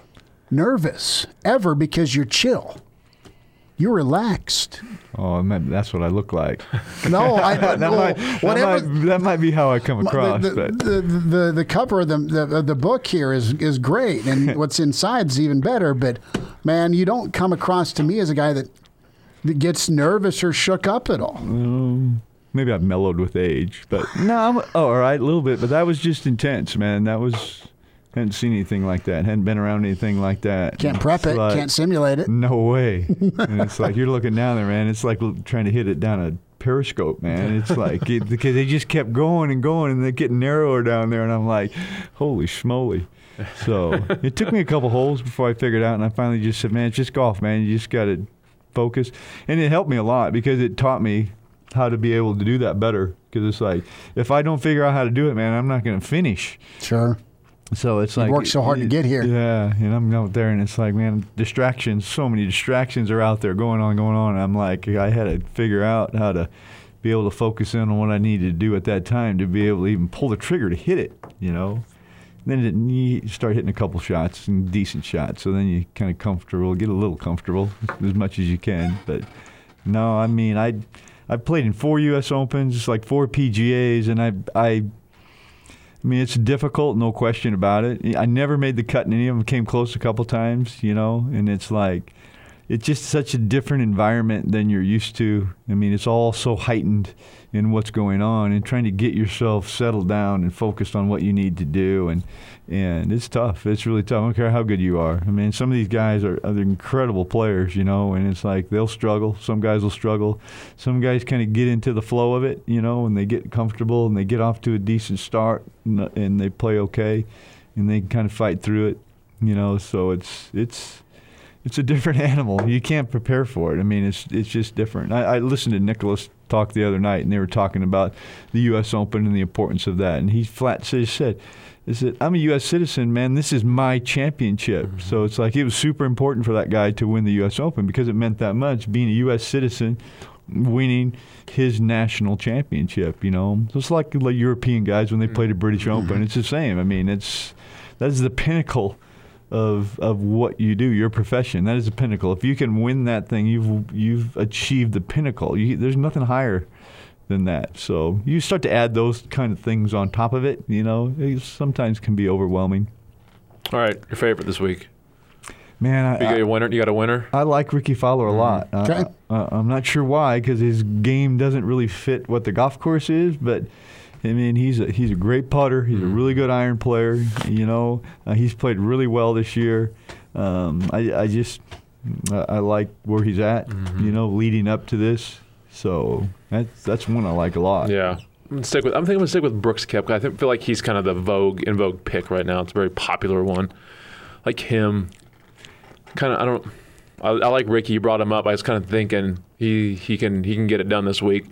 Speaker 3: nervous ever because you're chill. You're relaxed.
Speaker 8: Oh, man, that's what I look like.
Speaker 3: No, I
Speaker 8: that,
Speaker 3: well,
Speaker 8: might,
Speaker 3: whatever.
Speaker 8: that, might, that might be how I come across.
Speaker 3: The,
Speaker 8: but.
Speaker 3: the, the, the, the cover of the, the the book here is is great, and what's inside is even better. But man, you don't come across to me as a guy that, that gets nervous or shook up at all.
Speaker 8: Um, maybe I've mellowed with age, but no, I'm oh, all right, a little bit. But that was just intense, man. That was. Hadn't seen anything like that. Hadn't been around anything like that.
Speaker 3: Can't prep
Speaker 8: it's
Speaker 3: it.
Speaker 8: Like,
Speaker 3: can't simulate it.
Speaker 8: No way. And it's like you're looking down there, man. It's like trying to hit it down a periscope, man. It's like it, because they just kept going and going, and they're getting narrower down there, and I'm like, holy schmoly. So it took me a couple holes before I figured out, and I finally just said, man, it's just golf, man. You just got to focus. And it helped me a lot because it taught me how to be able to do that better. Because it's like, if I don't figure out how to do it, man, I'm not going to finish.
Speaker 3: Sure.
Speaker 8: So it's
Speaker 3: you
Speaker 8: like
Speaker 3: worked so hard
Speaker 8: it,
Speaker 3: to get here.
Speaker 8: Yeah, and I'm out there, and it's like, man, distractions. So many distractions are out there going on, going on. And I'm like, I had to figure out how to be able to focus in on what I needed to do at that time to be able to even pull the trigger to hit it. You know, then it, you start hitting a couple shots and decent shots. So then you kind of comfortable, get a little comfortable as much as you can. But no, I mean, I I played in four U S Opens, like four P G As, and I I. I mean, it's difficult, no question about it. I never made the cut in any of them. Came close a couple times, you know, and it's like, it's just such a different environment than you're used to. I mean, it's all so heightened in what's going on, and trying to get yourself settled down and focused on what you need to do. And, and it's tough. It's really tough. I don't care how good you are. I mean, some of these guys are, are incredible players, you know, and it's like they'll struggle. Some guys will struggle. Some guys kind of get into the flow of it, you know, and they get comfortable and they get off to a decent start and, and they play okay, and they kind of fight through it, you know. So it's it's it's a different animal. You can't prepare for it. I mean, it's it's just different. I, I listened to Nicholas talk the other night, and they were talking about the U S Open and the importance of that. And he flat said, "Is that I'm a U S citizen, man. This is my championship." Mm-hmm. So it's like it was super important for that guy to win the U S Open because it meant that much. Being a U S citizen, winning his national championship, you know. So it's like the European guys when they play the British mm-hmm. Open. It's the same. I mean, it's that's the pinnacle of of what you do, your profession. That is the pinnacle. If you can win that thing, you've you've achieved the pinnacle. You, there's nothing higher than that. So you start to add those kind of things on top of it, you know, it sometimes can be overwhelming.
Speaker 5: All right, your favorite this week?
Speaker 8: Man, I,
Speaker 5: you got a winner. You got a winner.
Speaker 8: I like Ricky Fowler a lot.
Speaker 3: Okay.
Speaker 8: Uh, uh, I'm not sure why, because his game doesn't really fit what the golf course is. But I mean, he's a he's a great putter. He's a really good iron player. You know, uh, he's played really well this year. Um, I I just uh, I like where he's at. Mm-hmm. You know, leading up to this. So that's that's one I like a lot.
Speaker 5: Yeah. I'm gonna stick with. I'm thinking I'm gonna stick with Brooks Koepka. I think, feel like he's kind of the vogue in vogue pick right now. It's a very popular one. Like him. Kind of, I don't. I, I like Ricky. You brought him up. I was kind of thinking he he can he can get it done this week.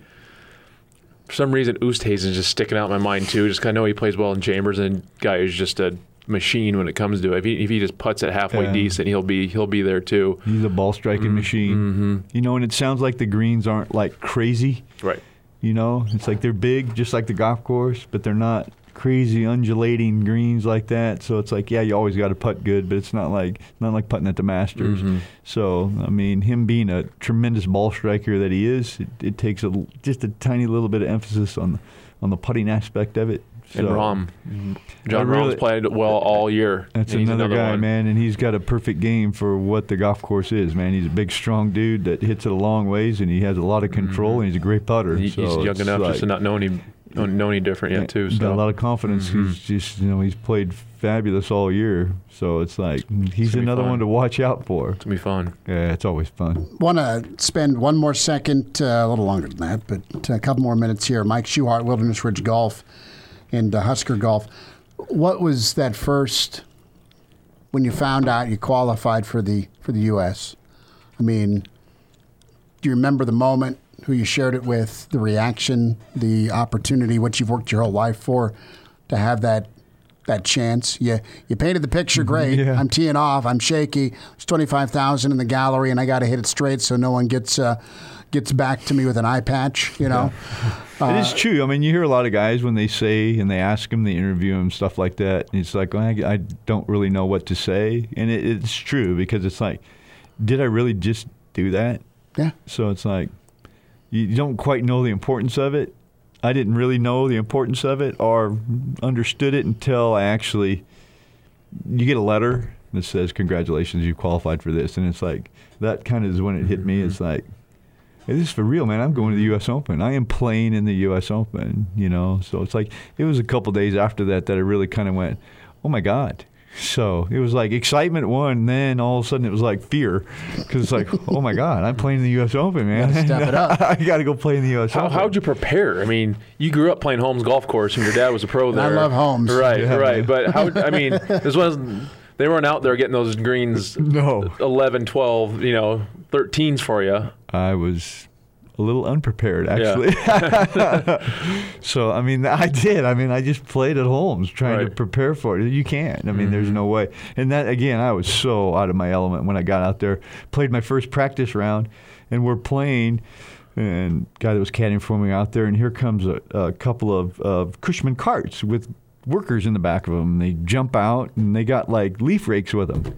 Speaker 5: For some reason, Oosthuizen is just sticking out in my mind too. Just kind of know he plays well in Chambers, and guy is just a machine when it comes to it. If he if he just puts it halfway yeah. decent, he'll be he'll be there too.
Speaker 8: He's a ball striking mm-hmm. machine. Mm-hmm. You know, and it sounds like the greens aren't like crazy.
Speaker 5: Right.
Speaker 8: You know, it's like they're big, just like the golf course, but they're not crazy undulating greens like that. So it's like, yeah, you always got to putt good, but it's not like not like putting at the Masters. Mm-hmm. So I mean, him being a tremendous ball striker that he is, it, it takes a just a tiny little bit of emphasis on on the putting aspect of it. So,
Speaker 5: and Rahm, John
Speaker 8: really,
Speaker 5: Rahm's played well all year.
Speaker 8: That's another, another guy,
Speaker 5: one.
Speaker 8: man, and he's got a perfect game for what the golf course is, man. He's a big, strong dude that hits it a long ways, and he has a lot of control, mm-hmm. and he's a great putter.
Speaker 5: He,
Speaker 8: so
Speaker 5: he's young enough like, just to not know any, know any different yet, too. So.
Speaker 8: Got a lot of confidence. Mm-hmm. He's just, you know, he's played fabulous all year. So it's like he's another one to watch out for.
Speaker 5: It's gonna be fun.
Speaker 8: Yeah, it's always fun.
Speaker 3: Want to spend one more second, uh, a little longer than that, but a couple more minutes here. Mike Schuhart, Wilderness Ridge Golf. And uh, Husker Golf. What was that first when you found out you qualified for the for the U S? I mean, do you remember the moment? who you shared it with, the reaction, the opportunity, what you've worked your whole life for, to have that that chance. You you painted the picture great.
Speaker 8: Yeah.
Speaker 3: I'm teeing off. I'm shaky. There's twenty-five thousand in the gallery, and I got to hit it straight so no one gets uh, gets back to me with an eye patch. You know,
Speaker 8: yeah.
Speaker 3: uh,
Speaker 8: It is true. I mean, you hear a lot of guys when they say and they ask them, they interview them, stuff like that. And it's like, well, I, I don't really know what to say, and it, it's true because it's like, did I really just do that?
Speaker 3: Yeah.
Speaker 8: So it's like, you don't quite know the importance of it. I didn't really know the importance of it or understood it until I actually, you get a letter that says, congratulations, you qualified for this. And it's like, that kind of is when it hit me. It's like, hey, this is for real, man. I'm going to the U S Open. I am playing in the U S Open, you know. So it's like, it was a couple days after that that I really kind of went, oh, my God. So it was like excitement one, then all of a sudden it was like fear because it's like, oh my God, I'm playing in the U S Open, man.
Speaker 3: Gotta step it up.
Speaker 8: I got to go play in the U S
Speaker 5: How,
Speaker 8: Open.
Speaker 5: how'd you prepare? I mean, you grew up playing Holmes Golf Course, and your dad was a pro there.
Speaker 3: I love Holmes.
Speaker 5: Right,
Speaker 8: Yeah,
Speaker 5: right.
Speaker 8: man.
Speaker 5: But how? I mean, this wasn't. They weren't out there getting those greens.
Speaker 8: No.
Speaker 5: eleven, twelve, you know, thirteens for you.
Speaker 8: I was a little unprepared, actually. Yeah. So, I mean, I did. I mean, I just played at Holmes trying
Speaker 5: Right.
Speaker 8: to prepare for it. You can't. I mean,
Speaker 5: Mm-hmm.
Speaker 8: there's no way. And that, again, I was so out of my element when I got out there. Played my first practice round, and we're playing, and guy that was caddying for me out there, and here comes a, a couple of, of Cushman carts with workers in the back of them. They jump out, and they got, like, leaf rakes with them.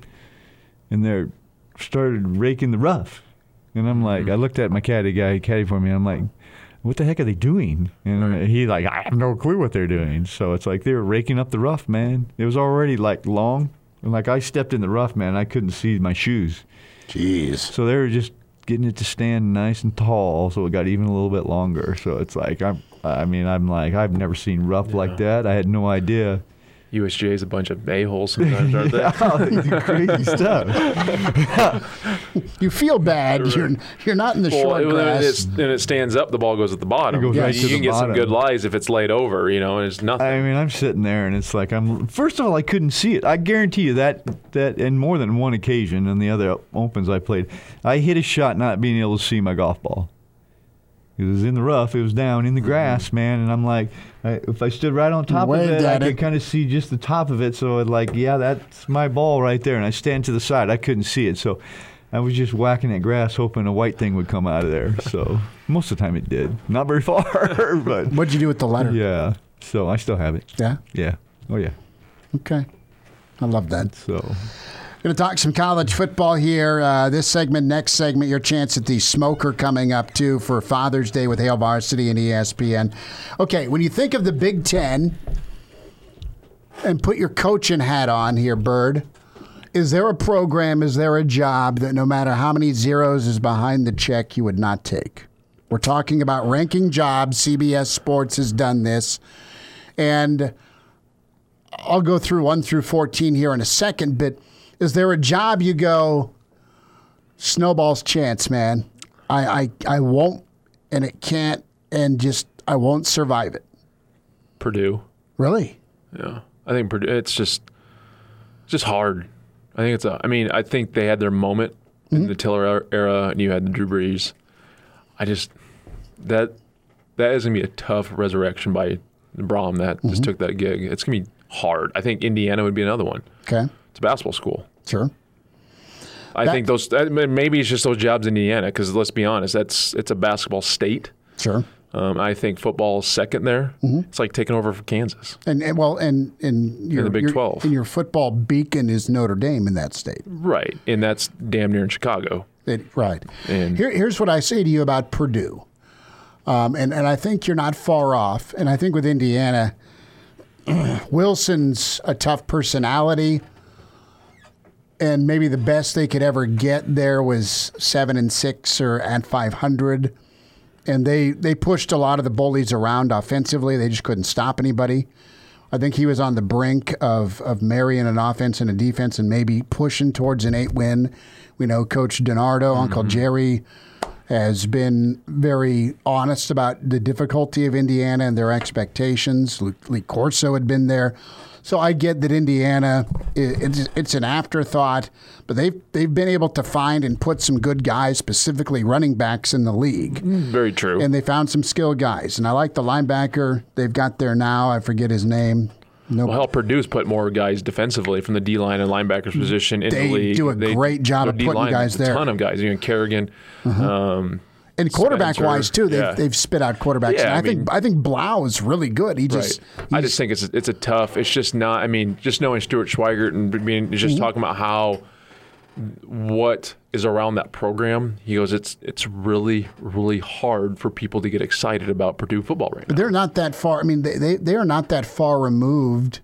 Speaker 8: And they started raking the rough. And I'm like, I looked at my caddy guy, caddy for me, and I'm like, what the heck are they doing? And he like, I have no clue what they're doing. So it's like they were raking up the rough, man. It was already like long. And like I stepped in the rough, man, I couldn't see my shoes.
Speaker 3: Jeez.
Speaker 8: So they were just getting it to stand nice and tall, so it got even a little bit longer. So it's like, I'm, I mean, I'm like, I've never seen rough yeah. like that. I had no idea.
Speaker 5: U S G A is a bunch of a-holes sometimes, aren't they?
Speaker 8: Yeah, crazy stuff.
Speaker 3: You feel bad. You're you're not in the
Speaker 5: well,
Speaker 3: short
Speaker 5: it,
Speaker 3: grass.
Speaker 5: And it stands up, the ball goes at the bottom.
Speaker 8: It goes
Speaker 5: Yeah,
Speaker 8: right
Speaker 5: you
Speaker 8: to
Speaker 5: can
Speaker 8: the
Speaker 5: get some
Speaker 8: bottom.
Speaker 5: good lies if it's laid over, you know, and it's nothing.
Speaker 8: I mean, I'm sitting there, and it's like I'm. First of all, I couldn't see it. I guarantee you that that, and more than one occasion, on the other opens I played, I hit a shot not being able to see my golf ball. It was in the rough. It was down in the grass, mm-hmm. man. And I'm like, I, if I stood right on top of it, I could kind of see just the top of it. So it like, yeah, that's my ball right there. And I stand to the side. I couldn't see it. So I was just whacking at grass, hoping a white thing would come out of there. So most of the time it did. Not very far, but.
Speaker 3: What'd you do with the letter?
Speaker 8: Yeah. So I still have it.
Speaker 3: Yeah?
Speaker 8: Yeah. Oh, yeah.
Speaker 3: Okay. I love that.
Speaker 8: So.
Speaker 3: Going to talk some college football here. Uh, this segment, next segment, your chance at the Smoker coming up, too, for Father's Day with Hail Varsity and E S P N. Okay, when you think of the Big Ten, and put your coaching hat on here, Bird, is there a program, is there a job that no matter how many zeros is behind the check, you would not take? We're talking about ranking jobs. C B S Sports has done this. And I'll go through one through fourteen here in a second, but is there a job you go, snowball's chance, man? I, I I won't, and it can't, and just, I won't survive it.
Speaker 5: Purdue.
Speaker 3: Really?
Speaker 5: Yeah. I think Purdue, it's just, just hard. I think it's a, I mean, I think they had their moment mm-hmm. in the Tiller era, and you had the Drew Brees. I just, that, that is going to be a tough resurrection by Braum that mm-hmm. just took that gig. It's going to be hard. I think Indiana would be another one.
Speaker 3: Okay.
Speaker 5: It's a basketball school.
Speaker 3: Sure.
Speaker 5: I that, think those maybe it's just those jobs in Indiana because let's be honest, that's it's a basketball state.
Speaker 3: Sure.
Speaker 5: Um, I think football is second there. Mm-hmm. It's like taking over for Kansas.
Speaker 3: And, and well, and in your
Speaker 5: in the Big
Speaker 3: your,
Speaker 5: twelve,
Speaker 3: and your football beacon is Notre Dame in that state.
Speaker 5: Right, and that's damn near in Chicago.
Speaker 3: It, right.
Speaker 5: And
Speaker 3: Here, here's what I say to you about Purdue, um, and and I think you're not far off. And I think with Indiana, Wilson's a tough personality. And maybe the best they could ever get there was seven and six or at five hundred, and they they pushed a lot of the bullies around offensively. They just couldn't stop anybody. I think he was on the brink of of marrying an offense and a defense, and maybe pushing towards an eight win. We know Coach DiNardo, mm-hmm. Uncle Jerry, has been very honest about the difficulty of Indiana and their expectations. Lee Corso had been there. So I get that Indiana, it's, it's an afterthought, but they've, they've been able to find and put some good guys, specifically running backs in the league.
Speaker 5: Very true.
Speaker 3: And they found some skilled guys. And I like the linebacker they've got there now. I forget his name. Nope.
Speaker 5: Well, hell, Purdue's put more guys defensively from the D-line and linebackers position in
Speaker 3: they
Speaker 5: the league.
Speaker 3: Do a
Speaker 5: they,
Speaker 3: great job of putting guys there.
Speaker 5: A ton of guys. You know, Kerrigan.
Speaker 3: Uh-huh.
Speaker 5: Um,
Speaker 3: and quarterback-wise, too, they've,
Speaker 5: yeah.
Speaker 3: they've spit out quarterbacks.
Speaker 5: Yeah,
Speaker 3: and I,
Speaker 5: I
Speaker 3: think
Speaker 5: mean,
Speaker 3: I think Blau is really good. He just
Speaker 5: right. I just think it's it's a tough. It's just not. I mean, just knowing Stuart Schweigert and being just mm-hmm. talking about how what is around that program. He goes, it's it's really really hard for people to get excited about Purdue football right now.
Speaker 3: But they're not that far. I mean, they they, they are not that far removed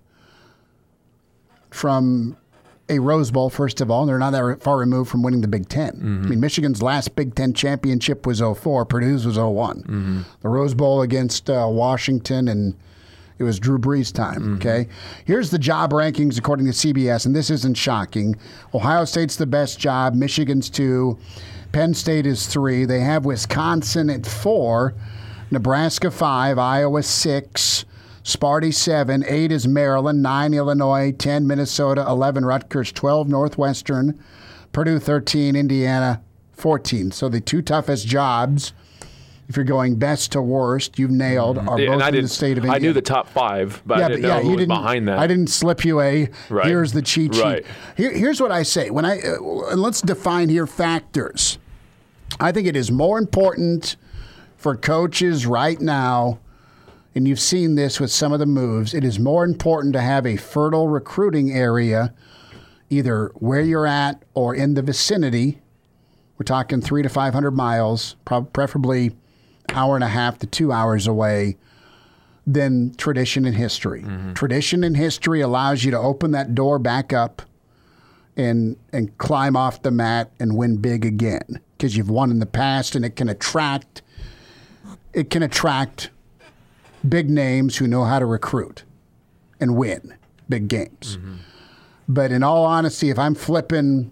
Speaker 3: from a Rose Bowl, first of all. They're not that far removed from winning the Big Ten. Mm-hmm. I mean, Michigan's last Big Ten championship was oh four. Purdue's was oh one. Mm-hmm. The Rose Bowl against uh, Washington, and it was Drew Brees' time, mm-hmm. okay? Here's the job rankings according to C B S, and this isn't shocking. Ohio State's the best job. Michigan's two. Penn State is three. They have Wisconsin at four. Nebraska five. Iowa six. Sparty seven, eight is Maryland, nine Illinois, ten Minnesota, eleven Rutgers, twelve Northwestern, Purdue thirteen, Indiana fourteen. So the two toughest jobs, if you're going best to worst, you've nailed, are
Speaker 5: yeah,
Speaker 3: both
Speaker 5: I
Speaker 3: in
Speaker 5: did,
Speaker 3: the state of Indiana.
Speaker 5: I knew the top five, but
Speaker 3: yeah,
Speaker 5: I didn't
Speaker 3: but yeah,
Speaker 5: know who
Speaker 3: you
Speaker 5: was
Speaker 3: didn't,
Speaker 5: behind that.
Speaker 3: I didn't slip you a,
Speaker 5: right.
Speaker 3: here's the cheat sheet.
Speaker 5: Right.
Speaker 3: Here, here's what I say. When I uh, and let's define here factors. I think it is more important for coaches right now, and you've seen this with some of the moves, it is more important to have a fertile recruiting area either where you're at or in the vicinity. We're talking three to five hundred miles, preferably hour and a half to two hours away, than tradition and history. Mm-hmm. Tradition and history allows you to open that door back up and and climb off the mat and win big again because you've won in the past, and it can attract it can attract big names who know how to recruit and win big games. Mm-hmm. But in all honesty, if I'm flipping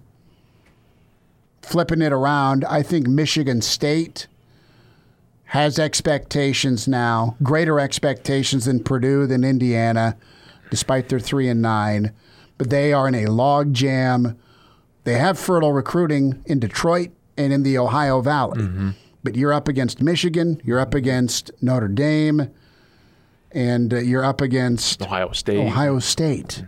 Speaker 3: flipping it around, I think Michigan State has expectations now, greater expectations than Purdue, than Indiana, despite their three and nine. But they are in a log jam. They have fertile recruiting in Detroit and in the Ohio Valley. Mm-hmm. But you're up against Michigan, you're up against Notre Dame, and uh, you're up against
Speaker 5: Ohio State.
Speaker 3: Ohio State.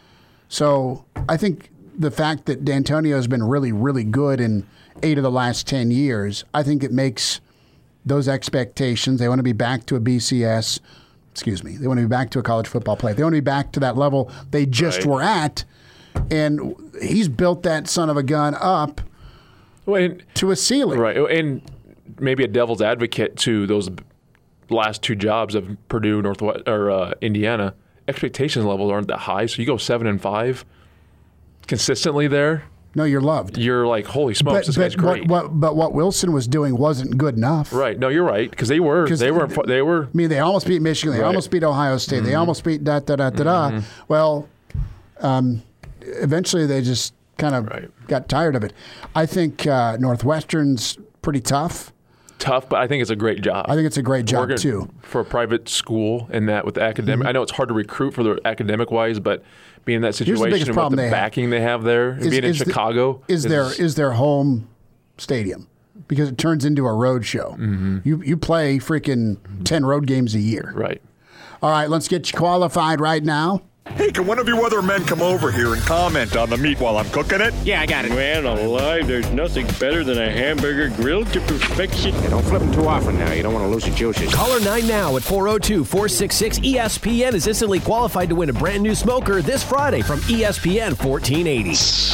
Speaker 3: So I think the fact that D'Antonio has been really, really good in eight of the last ten years, I think it makes those expectations. They want to be back to a B C S. Excuse me. They want to be back to a college football play. They want to be back to that level they just right. were at. And he's built that son of a gun up
Speaker 5: well, and,
Speaker 3: to a ceiling.
Speaker 5: Right. And maybe a devil's advocate to those last two jobs of Purdue, Northwest, or uh, Indiana. Expectations levels aren't that high, so you go seven and five consistently there.
Speaker 3: No, you're loved.
Speaker 5: You're like, holy smokes,
Speaker 3: but,
Speaker 5: this
Speaker 3: but
Speaker 5: guy's great.
Speaker 3: What, what, but what Wilson was doing wasn't good enough.
Speaker 5: Right. No, you're right, because they were. They were. They were.
Speaker 3: I mean, they almost beat Michigan. They right. almost beat Ohio State. Mm-hmm. They almost beat da da da da da. Mm-hmm. Well, um, eventually they just kind of right. got tired of it. I think uh, Northwestern's pretty tough.
Speaker 5: Tough, but I think it's a great job.
Speaker 3: I think it's a great job,
Speaker 5: Oregon,
Speaker 3: too. For
Speaker 5: a private school and that with the academic. Mm-hmm. I know it's hard to recruit for the academic-wise, but being in that situation
Speaker 3: the
Speaker 5: and with the
Speaker 3: they
Speaker 5: backing
Speaker 3: have.
Speaker 5: they have there,
Speaker 3: is,
Speaker 5: being in
Speaker 3: is
Speaker 5: Chicago.
Speaker 3: The, is, is, their, is their home stadium, because it turns into a road show. Mm-hmm. You, you play freaking ten road games a year.
Speaker 5: Right.
Speaker 3: All right, let's get you qualified right now.
Speaker 9: Hey, can one of you other men come over here and comment on the meat while I'm cooking it?
Speaker 10: Yeah, I got it.
Speaker 11: Man alive, there's nothing better than a hamburger grilled to perfection.
Speaker 10: Yeah, don't flip them too often now. You don't want to lose your juices.
Speaker 12: Caller nine now at four oh two, four six six, E S P N is instantly qualified to win a brand new smoker this Friday from E S P N fourteen eighty.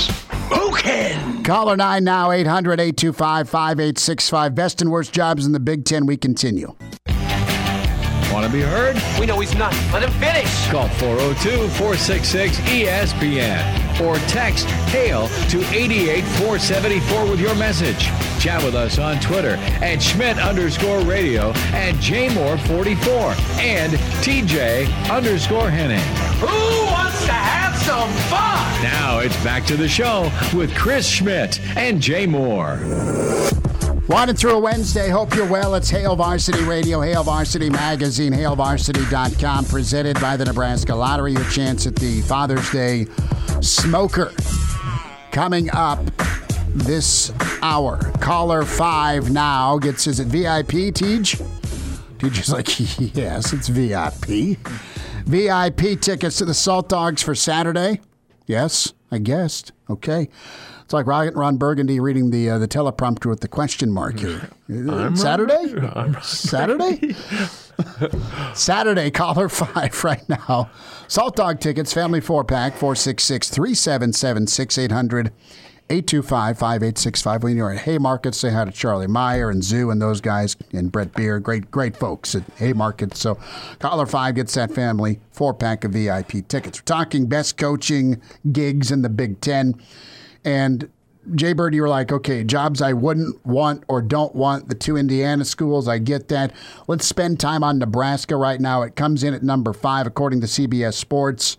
Speaker 3: Smokin'! Caller nine now, eight hundred, eight two five, five eight six five. Best and worst jobs in the Big Ten. We continue.
Speaker 1: Want to be heard?
Speaker 13: We know he's not. Let him finish.
Speaker 1: Call four oh two, four six six, E S P N or text HAIL to eight eight four seven four with your message. Chat with us on Twitter at Schmidt underscore radio and Jmore forty-four and T J underscore Henning.
Speaker 13: Who wants to have some fun?
Speaker 1: Now it's back to the show with Chris Schmidt and Jay Moore.
Speaker 3: Winding through a Wednesday. Hope you're well. It's Hail Varsity Radio, Hail Varsity Magazine, hail varsity dot com, presented by the Nebraska Lottery. Your chance at the Father's Day Smoker. Coming up this hour. Caller five now gets, is it V I P, Tej? Tej is like, yes, it's V I P. V I P tickets to the Salt Dogs for Saturday. Yes, I guessed. Okay. It's like Ron Burgundy reading the uh, the teleprompter with the question mark here.
Speaker 5: I'm
Speaker 3: Saturday?
Speaker 5: Right. I'm
Speaker 3: Saturday? Saturday, caller five right now. Salt Dog tickets, family four-pack, four six six, three seven seven, six eight hundred, eight two five, five eight six five. When you're at Haymarket, say hi to Charlie Meyer and Zoo and those guys and Brett Beer. Great, great folks at Haymarket. So caller five gets that family four-pack of V I P tickets. We're talking best coaching gigs in the Big Ten. And Jay Bird, you were like, okay, jobs I wouldn't want or don't want, the two Indiana schools, I get that. Let's spend time on Nebraska right now. It comes in at number five, according to C B S Sports.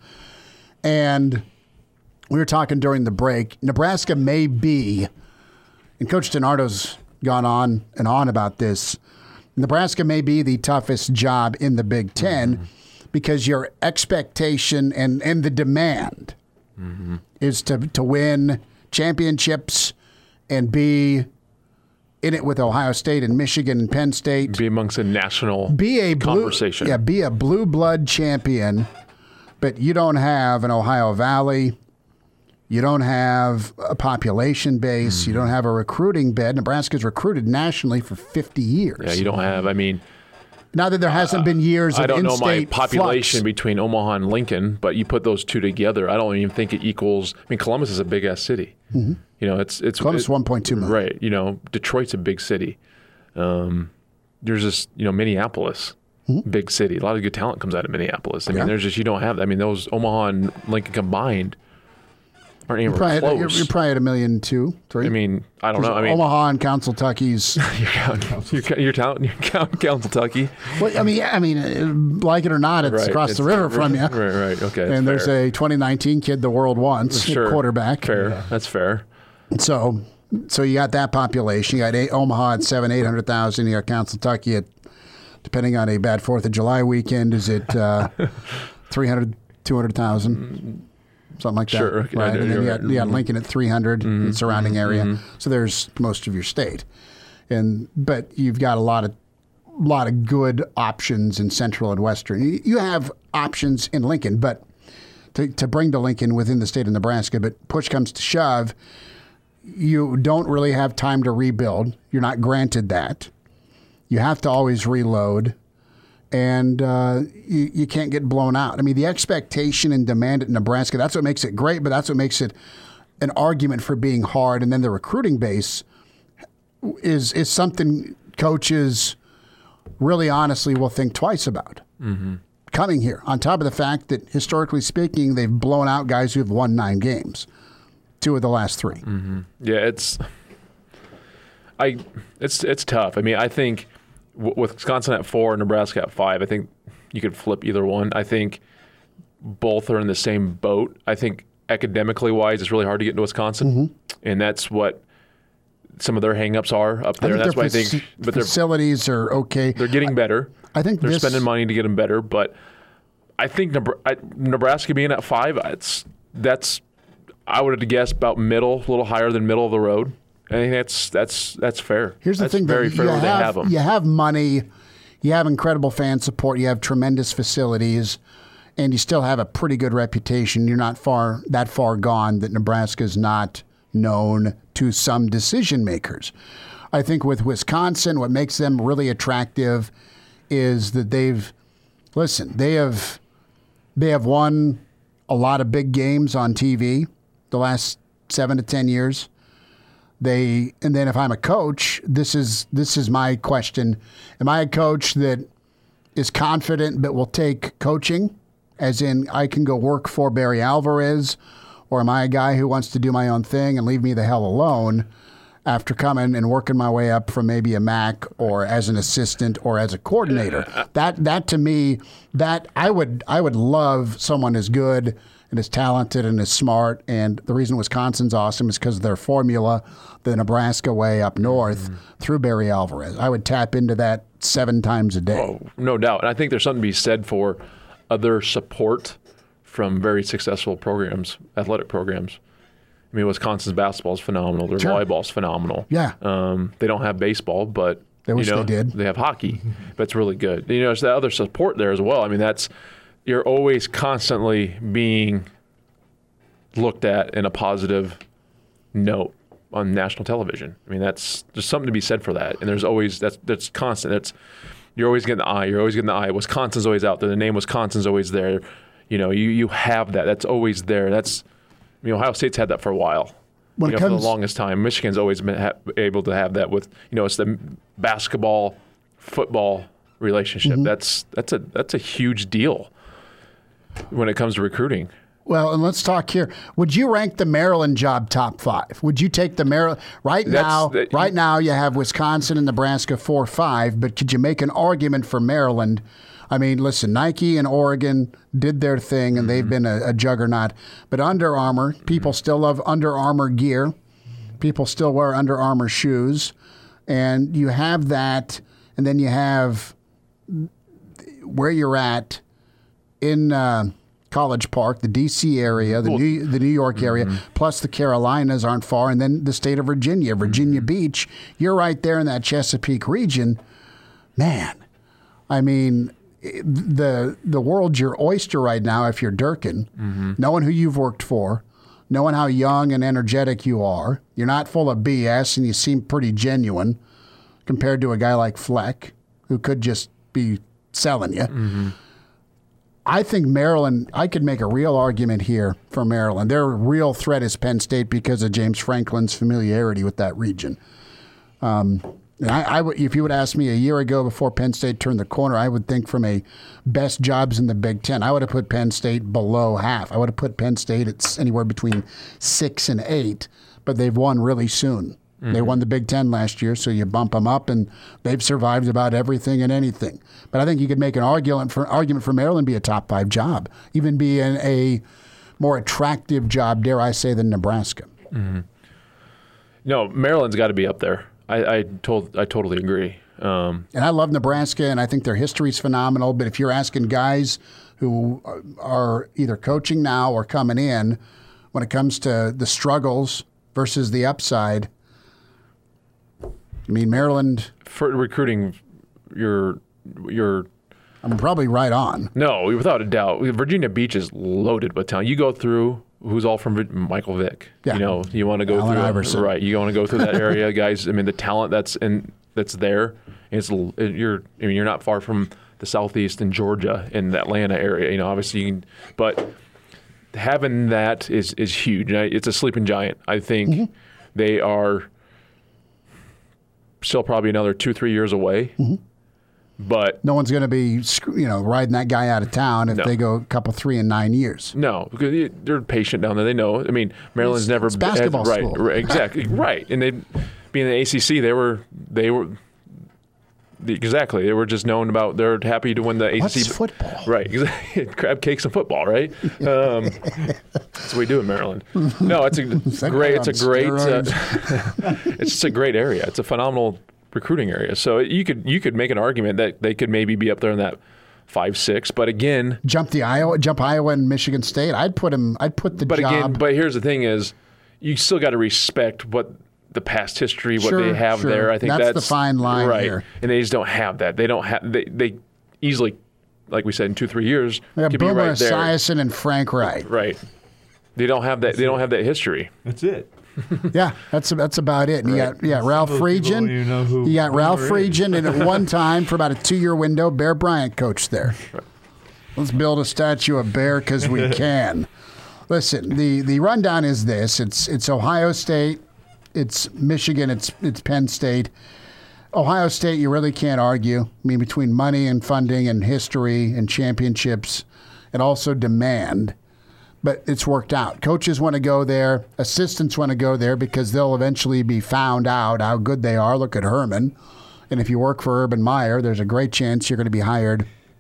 Speaker 3: And we were talking during the break, Nebraska may be, and Coach DiNardo's gone on and on about this, Nebraska may be the toughest job in the Big Ten mm-hmm. because your expectation and, and the demand mm-hmm. is to to win championships and be in it with Ohio State and Michigan and Penn State.
Speaker 5: Be amongst a national
Speaker 3: be a blue,
Speaker 5: conversation.
Speaker 3: Yeah, be a blue blood champion, but you don't have an Ohio Valley. You don't have a population base. Mm. You don't have a recruiting bed. Nebraska's recruited nationally for fifty years.
Speaker 5: Yeah, you don't have, I mean...
Speaker 3: Now that there hasn't uh, been years of
Speaker 5: I don't know my
Speaker 3: in-state
Speaker 5: population
Speaker 3: flux.
Speaker 5: between Omaha and Lincoln, but you put those two together, I don't even think it equals. I mean, Columbus is a big ass city.
Speaker 3: Mm-hmm.
Speaker 5: You know, it's it's
Speaker 3: Columbus
Speaker 5: it,
Speaker 3: one point two million.
Speaker 5: Right. You know, Detroit's a big city. Um, there's just you know Minneapolis, mm-hmm. big city. A lot of good talent comes out of Minneapolis. I
Speaker 3: yeah.
Speaker 5: mean, there's just you don't have that. I mean, those Omaha and Lincoln combined aren't even
Speaker 3: you're probably,
Speaker 5: close.
Speaker 3: At, you're, you're probably at a million two, three.
Speaker 5: I mean, I don't know. I mean,
Speaker 3: Omaha and Council Tucky's.
Speaker 5: you're counting, you're, you're counting, you're counting Council Tucky.
Speaker 3: Well, I mean, I mean, like it or not, it's
Speaker 5: right.
Speaker 3: across
Speaker 5: it's,
Speaker 3: the river from you.
Speaker 5: Right, right, okay.
Speaker 3: And there's
Speaker 5: fair.
Speaker 3: a twenty nineteen kid the world wants,
Speaker 5: sure.
Speaker 3: quarterback.
Speaker 5: Fair, yeah. That's fair.
Speaker 3: So, so you got that population. You got eight, Omaha at seven, eight hundred thousand. You got Council Tucky at, depending on a bad Fourth of July weekend, is it uh, three hundred, two hundred thousand. Something like that,
Speaker 5: sure.
Speaker 3: right?
Speaker 5: Yeah,
Speaker 3: and then you
Speaker 5: right.
Speaker 3: got, you got Lincoln at three hundred,
Speaker 5: mm-hmm.
Speaker 3: the surrounding area.
Speaker 5: Mm-hmm.
Speaker 3: So there's most of your state, and but you've got a lot of lot of good options in Central and Western. You, you have options in Lincoln, but to to bring to Lincoln within the state of Nebraska. But push comes to shove, you don't really have time to rebuild. You're not granted that. You have to always reload. And uh, you, you can't get blown out. I mean, the expectation and demand at Nebraska, that's what makes it great, but that's what makes it an argument for being hard. And then the recruiting base is is something coaches really honestly will think twice about mm-hmm. coming here, on top of the fact that, historically speaking, they've blown out guys who have won nine games, two of the last three.
Speaker 5: Mm-hmm. Yeah, it's I it's it's tough. I mean, I think – with Wisconsin at four, Nebraska at five, I think you could flip either one. I think both are in the same boat. I think academically wise, it's really hard to get into Wisconsin, mm-hmm. and that's what some of their hangups are up there.
Speaker 3: I
Speaker 5: That's why
Speaker 3: faci-
Speaker 5: I think but
Speaker 3: facilities are okay.
Speaker 5: They're getting
Speaker 3: I,
Speaker 5: better.
Speaker 3: I think
Speaker 5: they're
Speaker 3: this,
Speaker 5: spending money to get them better, but I think Nebraska being at five, it's that's I would have guessed about middle, a little higher than middle of the road. I think that's that's that's fair.
Speaker 3: Here's the
Speaker 5: that's
Speaker 3: thing:
Speaker 5: very
Speaker 3: that
Speaker 5: fair
Speaker 3: you
Speaker 5: where they
Speaker 3: have,
Speaker 5: have them.
Speaker 3: You have money, you have incredible fan support, you have tremendous facilities, and you still have a pretty good reputation. You're not far that far gone that Nebraska is not known to some decision makers. I think with Wisconsin, what makes them really attractive is that they've listen. They have they have won a lot of big games on T V the last seven to ten years. They and then if I'm a coach, this is this is my question. Am I a coach that is confident but will take coaching, as in I can go work for Barry Alvarez, or am I a guy who wants to do my own thing and leave me the hell alone after coming and working my way up from maybe a M A C or as an assistant or as a coordinator? That that to me, that I would I would love someone as good and is talented and is smart. And the reason Wisconsin's awesome is because of their formula, the Nebraska way up north mm-hmm. through Barry Alvarez. I would tap into that seven times a day.
Speaker 5: Oh, no doubt. And I think there's something to be said for other support from very successful programs, athletic programs. I mean, Wisconsin's basketball is phenomenal. Their
Speaker 3: sure.
Speaker 5: volleyball is phenomenal.
Speaker 3: Yeah.
Speaker 5: Um, they don't have baseball, but
Speaker 3: they wish
Speaker 5: you know,
Speaker 3: they did.
Speaker 5: They have hockey, but it's really good. You know, there's that other support there as well. I mean, that's you're always constantly being looked at in a positive note on national television. I mean, that's there's something to be said for that. And there's always that's that's constant. That's you're always getting the eye. You're always getting the eye. Wisconsin's always out there. The name Wisconsin's always there. You know, you you have that. That's always there. That's I mean, Ohio State's had that for a while.
Speaker 3: When
Speaker 5: you
Speaker 3: it
Speaker 5: know,
Speaker 3: comes,
Speaker 5: for the longest time. Michigan's always been ha- able to have that with, you know, it's the basketball, football relationship. Mm-hmm. That's that's a that's a huge deal when it comes to recruiting.
Speaker 3: Well, and let's talk here. Would you rank the Maryland job top five? Would you take the Maryland right
Speaker 5: That's,
Speaker 3: now?
Speaker 5: that,
Speaker 3: right now, you have Wisconsin and Nebraska four five. But could you make an argument for Maryland? I mean, listen, Nike and Oregon did their thing, and mm-hmm. they've been a, a juggernaut. But Under Armour, people mm-hmm. still love Under Armour gear. People still wear Under Armour shoes. And you have that, and then you have where you're at in uh, College Park, the D C area, the, well, New, the New York area, mm-hmm. plus the Carolinas aren't far, and then the state of Virginia, Virginia mm-hmm. Beach. You're right there in that Chesapeake region. Man, I mean, the the world's your oyster right now if you're Durkin, mm-hmm. knowing who you've worked for, knowing how young and energetic you are. You're not full of B S, and you seem pretty genuine compared to a guy like Fleck, who could just be selling you. Mm-hmm. I think Maryland, I could make a real argument here for Maryland. Their real threat is Penn State because of James Franklin's familiarity with that region. Um, and I, I w- if you would ask me a year ago before Penn State turned the corner, I would think from a best jobs in the Big Ten, I would have put Penn State below half. I would have put Penn State at anywhere between six and eight, but they've won really soon. Mm-hmm. They won the Big Ten last year, so you bump them up, and they've survived about everything and anything. But I think you could make an argument for argument for Maryland be a top five job, even be in a more attractive job, dare I say, than Nebraska.
Speaker 5: Mm-hmm. No, Maryland's got to be up there. I, I told I totally agree. Um,
Speaker 3: and I love Nebraska, and I think their history is phenomenal. But if you're asking guys who are either coaching now or coming in, when it comes to the struggles versus the upside, I mean, Maryland
Speaker 5: for recruiting, you're you're.
Speaker 3: I'm probably right on.
Speaker 5: No, without a doubt, Virginia Beach is loaded with talent. You go through. Who's all from Michael Vick?
Speaker 3: Yeah.
Speaker 5: You know, you want to go
Speaker 3: Allen
Speaker 5: through
Speaker 3: Iverson.
Speaker 5: right. You want to go through that area, guys. I mean, the talent that's in that's there. It's you're. I mean, you're not far from the southeast in Georgia in the Atlanta area. You know, obviously, you can, but having that is is huge. It's a sleeping giant. I think mm-hmm. they are still probably another two, three years away. Mm-hmm. But
Speaker 3: no one's going to be, you know, riding that guy out of town if
Speaker 5: no.
Speaker 3: they go a couple, three in nine years.
Speaker 5: No, because they're patient down there. They know. I mean, Maryland's
Speaker 3: it's,
Speaker 5: never
Speaker 3: it's basketball
Speaker 5: had,
Speaker 3: school.
Speaker 5: Right, right, exactly, right. And they, being the A C C, they were they were exactly they were just known about. They're happy to win the A C C.
Speaker 3: What's football?
Speaker 5: Right, exactly. Crab cakes and football. Right. Um, that's what we do in Maryland. No, it's a great. It's a great. Uh, it's just a great area. It's a phenomenal recruiting area. So you could you could make an argument that they could maybe be up there in that five six. But again,
Speaker 3: jump the Iowa, jump Iowa and Michigan State. I'd put him. I'd put the
Speaker 5: but
Speaker 3: job.
Speaker 5: again, but here's the thing: is you still got to respect what the past history, what
Speaker 3: sure,
Speaker 5: they have
Speaker 3: sure.
Speaker 5: there. I think
Speaker 3: that's,
Speaker 5: that's
Speaker 3: the fine line
Speaker 5: right.
Speaker 3: here.
Speaker 5: And they just don't have that. They don't have. They they easily, like we said, in two three years,
Speaker 3: yeah,
Speaker 5: could
Speaker 3: Boomer
Speaker 5: be right there.
Speaker 3: Esiason and Frank Wright.
Speaker 5: Right. They don't have that.
Speaker 8: That's
Speaker 5: they
Speaker 8: it.
Speaker 5: don't have that history.
Speaker 8: That's it.
Speaker 3: yeah, that's that's about it. And you got yeah Ralph Friedgen.
Speaker 8: You, know who
Speaker 3: you got Ralph
Speaker 8: is.
Speaker 3: Friedgen, and at one time for about a two-year window, Bear Bryant coached there.
Speaker 5: Right.
Speaker 3: Let's build a statue of Bear because we can. Listen, the the rundown is this: it's it's Ohio State, it's Michigan, it's it's Penn State. Ohio State, you really can't argue. I mean, between money and funding and history and championships, and also demand. But it's worked out. Coaches want to go there. Assistants want to go there because they'll eventually be found out how good they are. Look at Herman. And if you work for Urban Meyer, there's a great chance you're going to be hired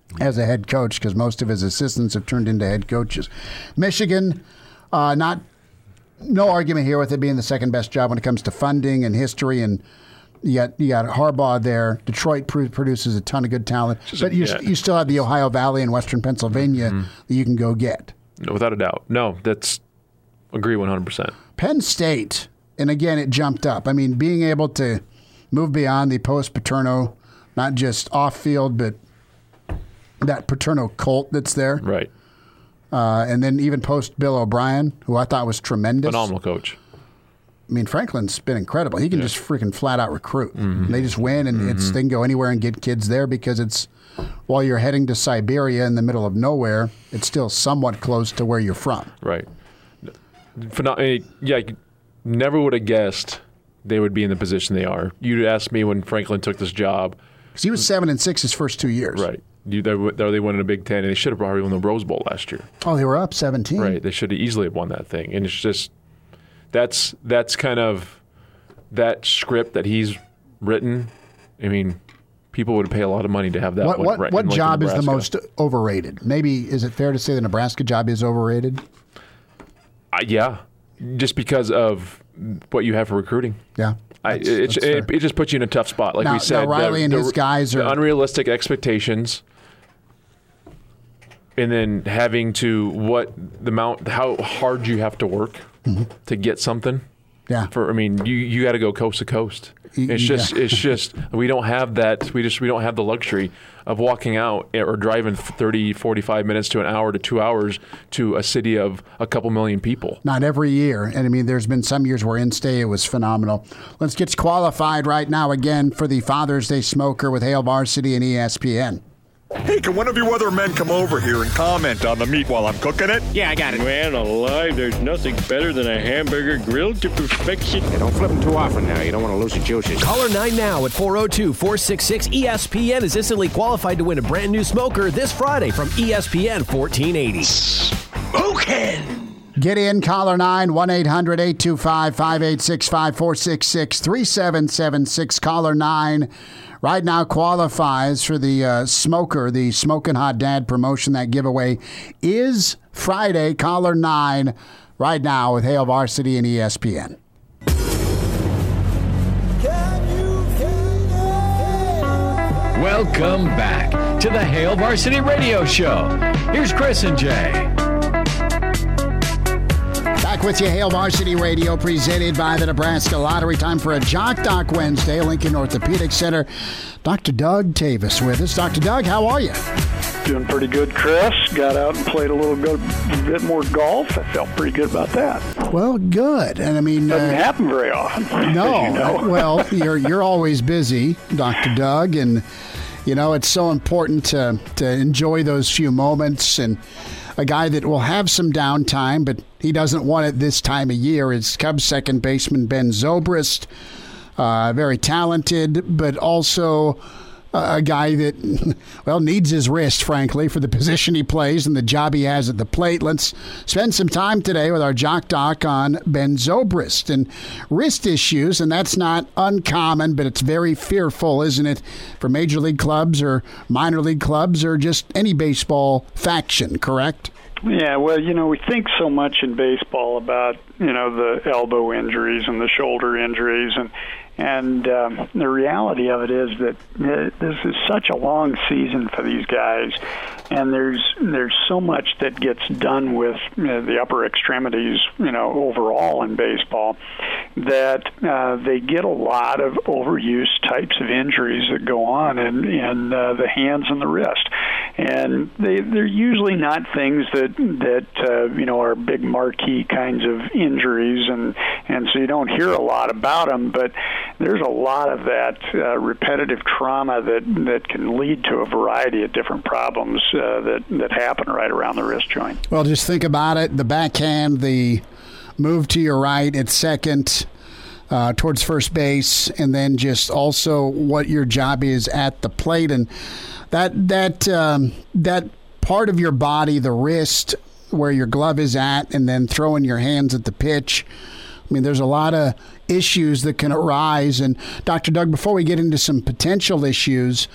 Speaker 3: as a head coach because most of his assistants have turned into head coaches. Michigan, uh, not no argument here with it being the second best job when it comes to funding and history, and you got, you got Harbaugh there. Detroit pr- produces a ton of good talent, but you, yeah. you still have the Ohio Valley and Western Pennsylvania mm-hmm. that you can go get.
Speaker 5: No, without a doubt. No, that's agree one hundred percent.
Speaker 3: Penn State, and again, it jumped up. I mean, being able to move beyond the post-Paterno, not just off-field, but that Paterno cult that's there.
Speaker 5: Right.
Speaker 3: Uh, and then even post-Bill O'Brien, who I thought was tremendous.
Speaker 5: Phenomenal coach.
Speaker 3: I mean, Franklin's been incredible. He can yeah. just freaking flat-out recruit.
Speaker 5: Mm-hmm.
Speaker 3: They just win, and mm-hmm. it's they can go anywhere and get kids there because it's, while you're heading to Siberia in the middle of nowhere, it's still somewhat close to where you're from.
Speaker 5: Right. Phenom- yeah, I never would have guessed they would be in the position they are. You'd asked me when Franklin took this job.
Speaker 3: Because he was seven and six his first two years.
Speaker 5: Right. You, they, they won in a Big Ten, and they should have probably won the Rose Bowl last year.
Speaker 3: Oh, they were up seventeen.
Speaker 5: Right. They should have easily have won that thing. And it's just that's that's kind of that script that he's written. I mean, people would pay a lot of money to have that.
Speaker 3: What
Speaker 5: one
Speaker 3: what,
Speaker 5: right
Speaker 3: what
Speaker 5: in
Speaker 3: job
Speaker 5: Lincoln,
Speaker 3: is the most overrated? Maybe is it fair to say the Nebraska job is overrated?
Speaker 5: Uh, yeah, just because of what you have for recruiting.
Speaker 3: Yeah.
Speaker 5: I, it, it, it just puts you in a tough spot. Like
Speaker 3: now,
Speaker 5: we said,
Speaker 3: now Riley
Speaker 5: the,
Speaker 3: and
Speaker 5: the,
Speaker 3: his guys are
Speaker 5: the unrealistic expectations, and then having to what the amount, how hard you have to work mm-hmm. to get something.
Speaker 3: Yeah.
Speaker 5: For I mean, you you got to go coast to coast. It's just yeah. it's just we don't have that. We just we don't have the luxury of walking out or driving thirty, forty-five minutes to an hour to two hours to a city of a couple million people.
Speaker 3: Not every year. And I mean, there's been some years where in-state was phenomenal. Let's get qualified right now again for the Father's Day Smoker with Hail Varsity and E S P N.
Speaker 9: Hey, can one of you other men come over here and comment on the meat while I'm cooking it?
Speaker 10: Yeah, I got it. Man alive, there's nothing better than a hamburger grilled to perfection. Yeah, don't flip them too often now. You don't want to lose your juices.
Speaker 12: Caller nine now at four oh two, four six six, E S P N is instantly qualified to win a brand new smoker this Friday from E S P N fourteen eighty.
Speaker 13: Smoking!
Speaker 3: Get in, caller nine, one eight hundred, eight two five, five eight six five, four six six, three seven seven six. Caller nine right now qualifies for the uh, Smoker, the Smokin' Hot Dad promotion. That giveaway is Friday. Caller nine right now with Hail Varsity and E S P N.
Speaker 1: Welcome back to the Hail Varsity Radio Show. Here's Chris and Jay.
Speaker 3: Back with you, Hail Varsity Radio, presented by the Nebraska Lottery. Time for a Jock Doc Wednesday, Lincoln Orthopedic Center. Doctor Doug Tavis with us. Doctor Doug, how are you?
Speaker 14: Doing pretty good, Chris. Got out and played a little good, bit more golf. I felt pretty good about that.
Speaker 3: Well, good. And I mean,
Speaker 14: doesn't
Speaker 3: uh,
Speaker 14: happen very often.
Speaker 3: No.
Speaker 14: You know.
Speaker 3: Well, you're you're always busy, Doctor Doug, and you know it's so important to to enjoy those few moments. And a guy that will have some downtime, but he doesn't want it this time of year, is Cubs second baseman Ben Zobrist. Uh, very talented, but also a guy that, well, needs his wrist, frankly, for the position he plays and the job he has at the plate. Let's spend some time today with our Jock Doc on Ben Zobrist and wrist issues, and that's not uncommon, but it's very fearful, isn't it, for major league clubs or minor league clubs or just any baseball faction, correct?
Speaker 14: Yeah, well, you know, we think so much in baseball about, you know, the elbow injuries and the shoulder injuries, and And um, the reality of it is that uh, this is such a long season for these guys, and there's there's so much that gets done with you know, the upper extremities, you know, overall in baseball, that uh, they get a lot of overuse types of injuries that go on in, in uh, the hands and the wrist. And they, they're usually not things that, that uh, you know, are big marquee kinds of injuries, and, and so you don't hear a lot about them, but there's a lot of that uh, repetitive trauma that, that can lead to a variety of different problems uh, that, that happen right around the wrist joint.
Speaker 3: Well, just think about it. The backhand, the move to your right at second, uh, towards first base, and then just also what your job is at the plate. And that that um, that part of your body, the wrist, where your glove is at, and then throwing your hands at the pitch. I mean, there's a lot of issues that can arise. And Doctor Doug, before we get into some potential issues,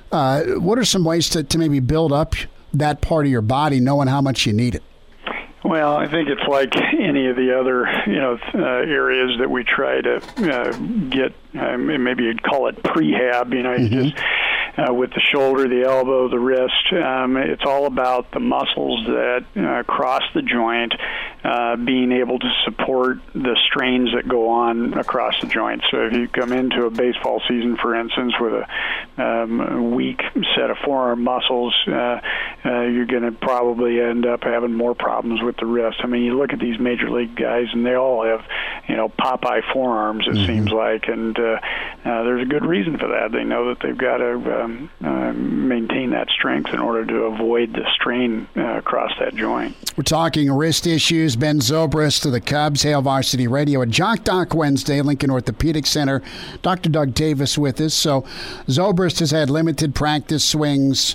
Speaker 3: Uh, what are some ways to, to maybe build up that part of your body, knowing how much you need it?
Speaker 14: Well, I think it's like any of the other, you know, uh, areas that we try to uh, get. Uh, maybe you'd call it prehab. You know, you mm-hmm. just uh, with the shoulder, the elbow, the wrist. Um, it's all about the muscles that uh, cross the joint, uh, being able to support the strains that go on across the joint. So if you come into a baseball season, for instance, with a um, weak set of forearm muscles, uh, uh, you're going to probably end up having more problems with the wrist. I mean, you look at these major league guys, and they all have, you know, Popeye forearms, it mm-hmm. seems like, and uh, uh, there's a good reason for that. They know that they've got to um, uh, maintain that strength in order to avoid the strain uh, across that joint.
Speaker 3: We're talking wrist issues. Ben Zobrist of the Cubs, Hail Varsity Radio at Jock Doc Wednesday, Lincoln Orthopedic Center. Doctor Doug Davis with us. So Zobrist has had limited practice swings.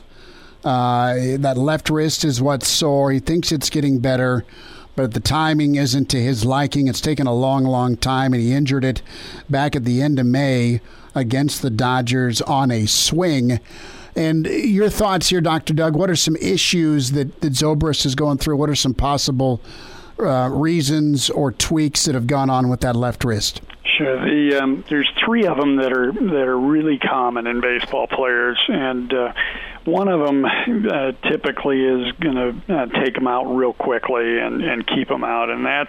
Speaker 3: Uh, that left wrist is what's sore. He thinks it's getting better, but the timing isn't to his liking. It's taken a long, long time, and he injured it back at the end of May against the Dodgers on a swing. And your thoughts here, Doctor Doug, what are some issues that, that Zobrist is going through? What are some possible uh, reasons or tweaks that have gone on with that left wrist?
Speaker 14: Sure. The um, there's three of them that are that are really common in baseball players, and uh, one of them uh, typically is going to uh, take them out real quickly and, and keep them out, and that's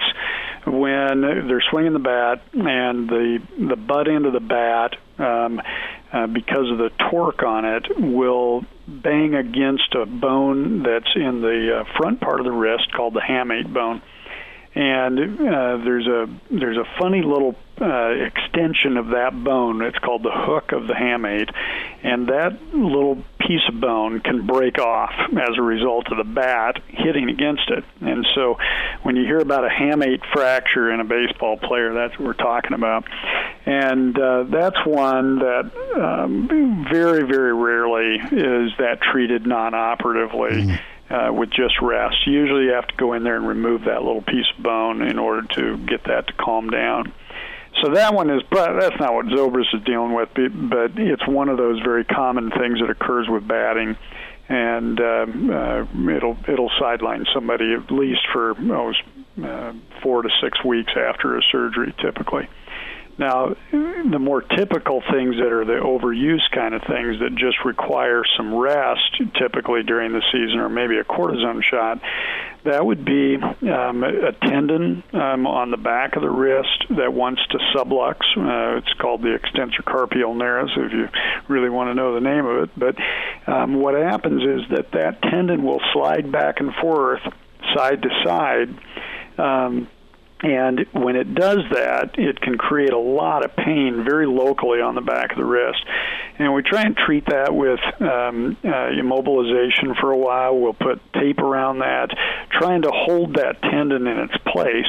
Speaker 14: when they're swinging the bat and the the butt end of the bat, um, uh, because of the torque on it, will bang against a bone that's in the uh, front part of the wrist called the hamate bone. And uh, there's a there's a funny little uh, extension of that bone. It's called the hook of the hamate, and that little piece of bone can break off as a result of the bat hitting against it. And so, when you hear about a hamate fracture in a baseball player, that's what we're talking about. And uh, that's one that um, very very rarely is that treated non-operatively. Mm-hmm. Uh, with just rest. Usually you have to go in there and remove that little piece of bone in order to get that to calm down. So that one is, that's not what Zobrist is dealing with, but it's one of those very common things that occurs with batting, and uh, uh, it'll it'll sideline somebody at least for oh, uh, four to six weeks after a surgery, typically. Now, the more typical things that are the overuse kind of things that just require some rest, typically during the season, or maybe a cortisone shot, that would be um, a tendon um, on the back of the wrist that wants to sublux. Uh, it's called the extensor carpi ulnaris, if you really want to know the name of it. But um, what happens is that that tendon will slide back and forth, side to side, um, and when it does that, it can create a lot of pain very locally on the back of the wrist. And we try and treat that with um, uh, immobilization for a while. We'll put tape around that, trying to hold that tendon in its place.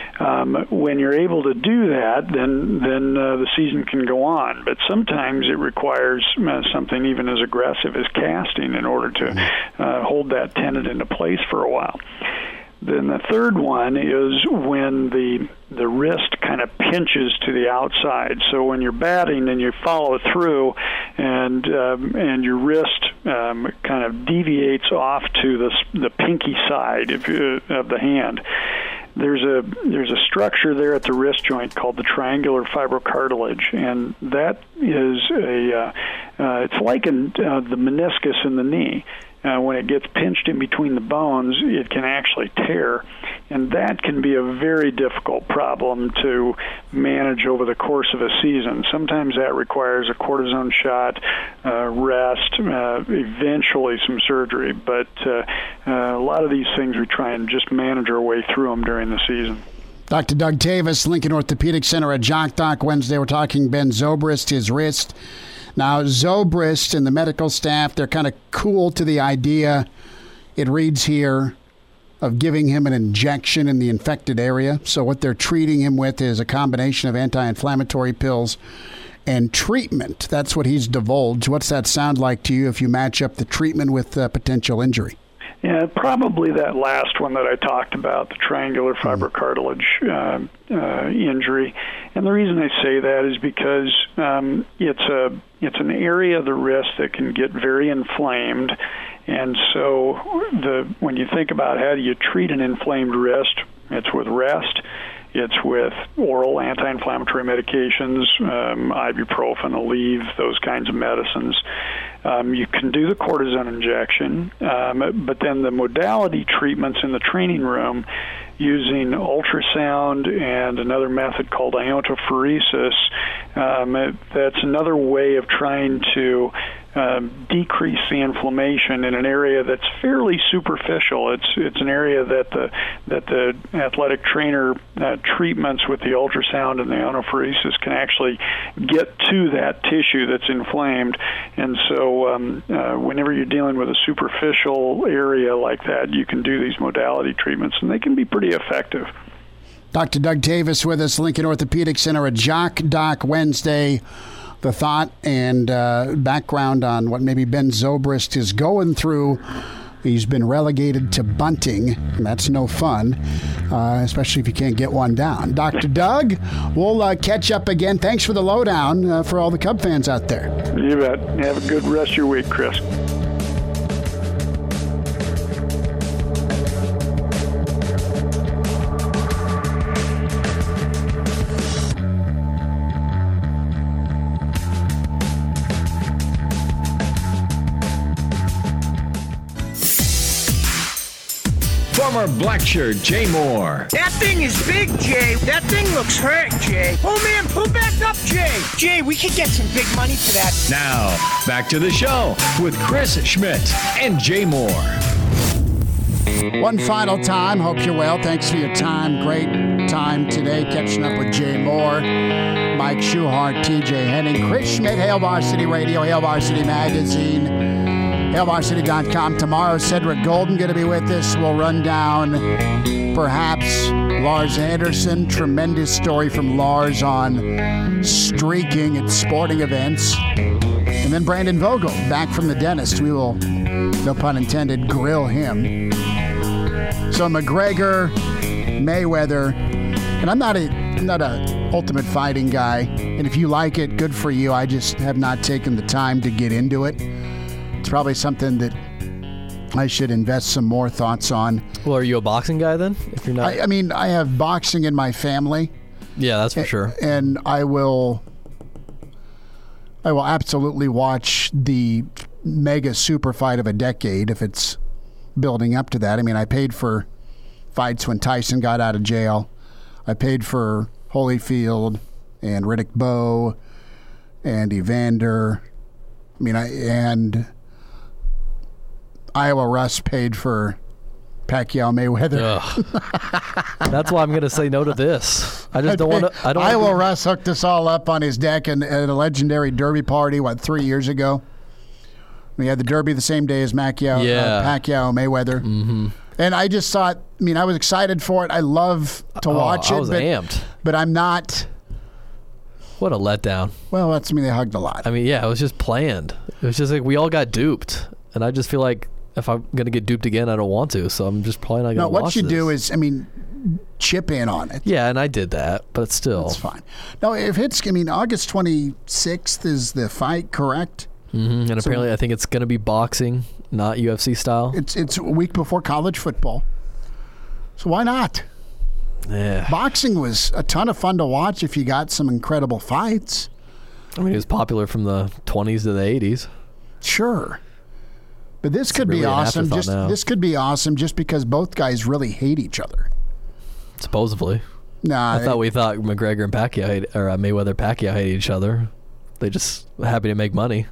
Speaker 14: Um, when you're able to do that, then then uh, the season can go on. But sometimes it requires uh, something even as aggressive as casting in order to uh, hold that tendon into place for a while. Then the third one is when the the wrist kind of pinches to the outside. So when you're batting and you follow through, and um, and your wrist um, kind of deviates off to the the pinky side of, uh, of the hand. There's a there's a structure there at the wrist joint called the triangular fibrocartilage, and that is a uh, uh, it's like in, uh, the meniscus in the knee. Uh, when it gets pinched in between the bones, it can actually tear, and that can be a very difficult problem to manage over the course of a season. Sometimes that requires a cortisone shot, uh, rest, uh, eventually some surgery, but uh, uh, a lot of these things we try and just manage our way through them during the season.
Speaker 3: Doctor Doug Davis, Lincoln Orthopedic Center at Jock Doc Wednesday. We're talking Ben Zobrist, his wrist. Now, Zobrist and the medical staff, they're kind of cool to the idea, it reads here, of giving him an injection in the infected area. So what they're treating him with is a combination of anti-inflammatory pills and treatment. That's what he's divulged. What's that sound like to you if you match up the treatment with uh, potential injury?
Speaker 14: Yeah, probably that last one that I talked about, the triangular fibrocartilage uh, uh, injury. And the reason I say that is because um, it's a it's an area of the wrist that can get very inflamed. And so the when you think about how do you treat an inflamed wrist, it's with rest. It's with oral anti-inflammatory medications, um, ibuprofen, Aleve, those kinds of medicines. Um, you can do the cortisone injection, um, but then the modality treatments in the training room using ultrasound and another method called iontophoresis, um, that's another way of trying to Um, decrease the inflammation in an area that's fairly superficial. It's it's an area that the that the athletic trainer uh, treatments with the ultrasound and the iontophoresis can actually get to that tissue that's inflamed. And so, um, uh, whenever you're dealing with a superficial area like that, you can do these modality treatments, and they can be pretty effective.
Speaker 3: Doctor Doug Davis with us, Lincoln Orthopedic Center, a Jock Doc Wednesday. The thought and uh, background on what maybe Ben Zobrist is going through. He's been relegated to bunting, and that's no fun, uh, especially if you can't get one down. Doctor Doug, we'll uh, catch up again. Thanks for the lowdown uh, for all the Cub fans out there.
Speaker 14: You bet. Have a good rest of your week, Chris.
Speaker 1: Former black shirt Jay Moore.
Speaker 6: That thing is big, Jay. That thing looks hurt, Jay. Oh, man, pull back up, Jay. Jay, we could get some big money for that.
Speaker 1: Now, back to the show with Chris Schmidt and Jay Moore.
Speaker 3: One final time. Hope you're well. Thanks for your time. Great time today catching up with Jay Moore, Mike Schuhart, T J Henning, Chris Schmidt, Hail Varsity Radio, Hail Varsity Magazine, Hail Varsity dot com. Tomorrow, Cedric Golden going to be with us. We'll run down perhaps Lars Anderson. Tremendous story from Lars on streaking at sporting events. And then Brandon Vogel, back from the dentist. We will, no pun intended, grill him. So McGregor, Mayweather, and I'm not a I'm not a Ultimate Fighting guy. And if you like it, good for you. I just have not taken the time to get into it. It's probably something that I should invest some more thoughts on.
Speaker 4: Well, are you a boxing guy then? If you're not,
Speaker 3: I, I mean, I have boxing in my family.
Speaker 4: Yeah, that's for
Speaker 3: and,
Speaker 4: sure.
Speaker 3: And I will, I will absolutely watch the mega super fight of a decade if it's building up to that. I mean, I paid for fights when Tyson got out of jail. I paid for Holyfield and Riddick Bowe and Evander. I mean, I and. Iowa Russ paid for Pacquiao Mayweather.
Speaker 4: That's why I'm going to say no to this. I just I don't want to. I don't.
Speaker 3: Iowa
Speaker 4: wanna...
Speaker 3: Russ hooked us all up on his deck and, at a legendary Derby party. What, three years ago? We had the Derby the same day as Pacquiao,
Speaker 4: yeah.
Speaker 3: uh, Pacquiao Mayweather.
Speaker 4: Mm-hmm.
Speaker 3: And I just thought. I mean, I was excited for it. I love to
Speaker 4: oh,
Speaker 3: watch it.
Speaker 4: I was
Speaker 3: but,
Speaker 4: amped.
Speaker 3: But I'm not.
Speaker 4: What a letdown.
Speaker 3: Well, that's I mean they hugged a lot.
Speaker 4: I mean, yeah, it was just planned. It was just like we all got duped, and I just feel like. If I'm going to get duped again, I don't want to, so I'm just probably not going to
Speaker 3: no,
Speaker 4: watch
Speaker 3: what you
Speaker 4: this.
Speaker 3: do is, I mean, chip in on it.
Speaker 4: Yeah, and I did that, but still.
Speaker 3: It's fine. No, if it's, I mean, August twenty-sixth is the fight, correct?
Speaker 4: Mm-hmm. And
Speaker 3: so
Speaker 4: apparently I think it's going to be boxing, not U F C style.
Speaker 3: It's it's a week before college football. So why not?
Speaker 4: Yeah.
Speaker 3: Boxing was a ton of fun to watch if you got some incredible fights.
Speaker 4: I mean, it was popular from the twenties to the eighties.
Speaker 3: Sure. But this
Speaker 4: it's
Speaker 3: could
Speaker 4: really
Speaker 3: be awesome. Just
Speaker 4: now.
Speaker 3: This could be awesome just because both guys really hate each other.
Speaker 4: Supposedly.
Speaker 3: Nah,
Speaker 4: I
Speaker 3: they,
Speaker 4: thought we thought McGregor and Pacquiao hate, or uh, Mayweather Pacquiao hate each other. They just happy to make money.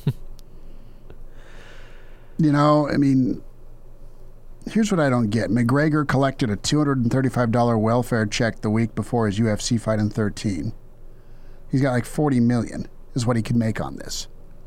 Speaker 3: You know, I mean, here's what I don't get. McGregor collected a two hundred thirty-five dollars welfare check the week before his U F C fight in thirteen. He's got like forty million dollars is what he could make on this.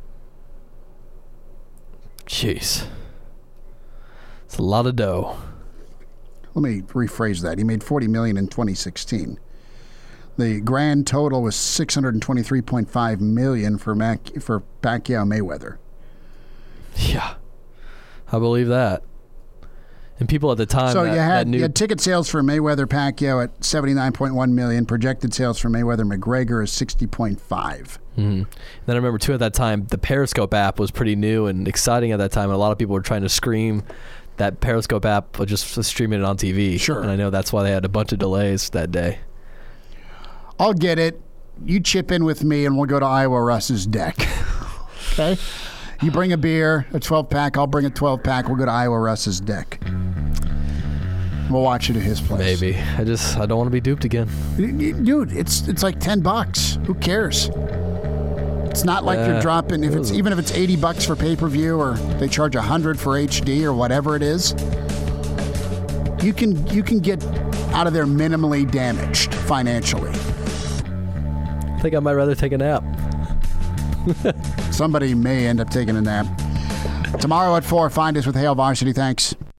Speaker 4: Jeez. It's a lot of dough.
Speaker 3: Let me rephrase that. He made forty million dollars in twenty sixteen. The grand total was six hundred twenty-three point five million dollars for Mac, for Pacquiao Mayweather.
Speaker 4: Yeah. I believe that. And people at the time
Speaker 3: So
Speaker 4: that,
Speaker 3: you, had,
Speaker 4: that knew
Speaker 3: you had ticket sales for Mayweather Pacquiao at seventy-nine point one million. Projected sales for Mayweather McGregor is sixty point five.
Speaker 4: Mm-hmm. Then I remember too at that time the Periscope app was pretty new and exciting at that time, and a lot of people were trying to scream that Periscope app was just streaming it on T V.
Speaker 3: Sure.
Speaker 4: And I know that's why they had a bunch of delays that day.
Speaker 3: I'll get it. You chip in with me, and we'll go to Iowa Russ's deck. Okay? You bring a beer, a twelve-pack. I'll bring a twelve-pack. We'll go to Iowa Russ's deck. We'll watch it at his place.
Speaker 4: Maybe. I just I don't want to be duped again.
Speaker 3: Dude, it's it's like ten bucks. Who cares? It's not like
Speaker 4: Yeah.
Speaker 3: you're dropping if it's even if it's eighty bucks for pay-per-view or they charge one hundred for H D or whatever it is. You can you can get out of there minimally damaged financially.
Speaker 4: I think I might rather take a nap.
Speaker 3: Somebody may end up taking a nap. Tomorrow at four, find us with Hail Varsity. Thanks.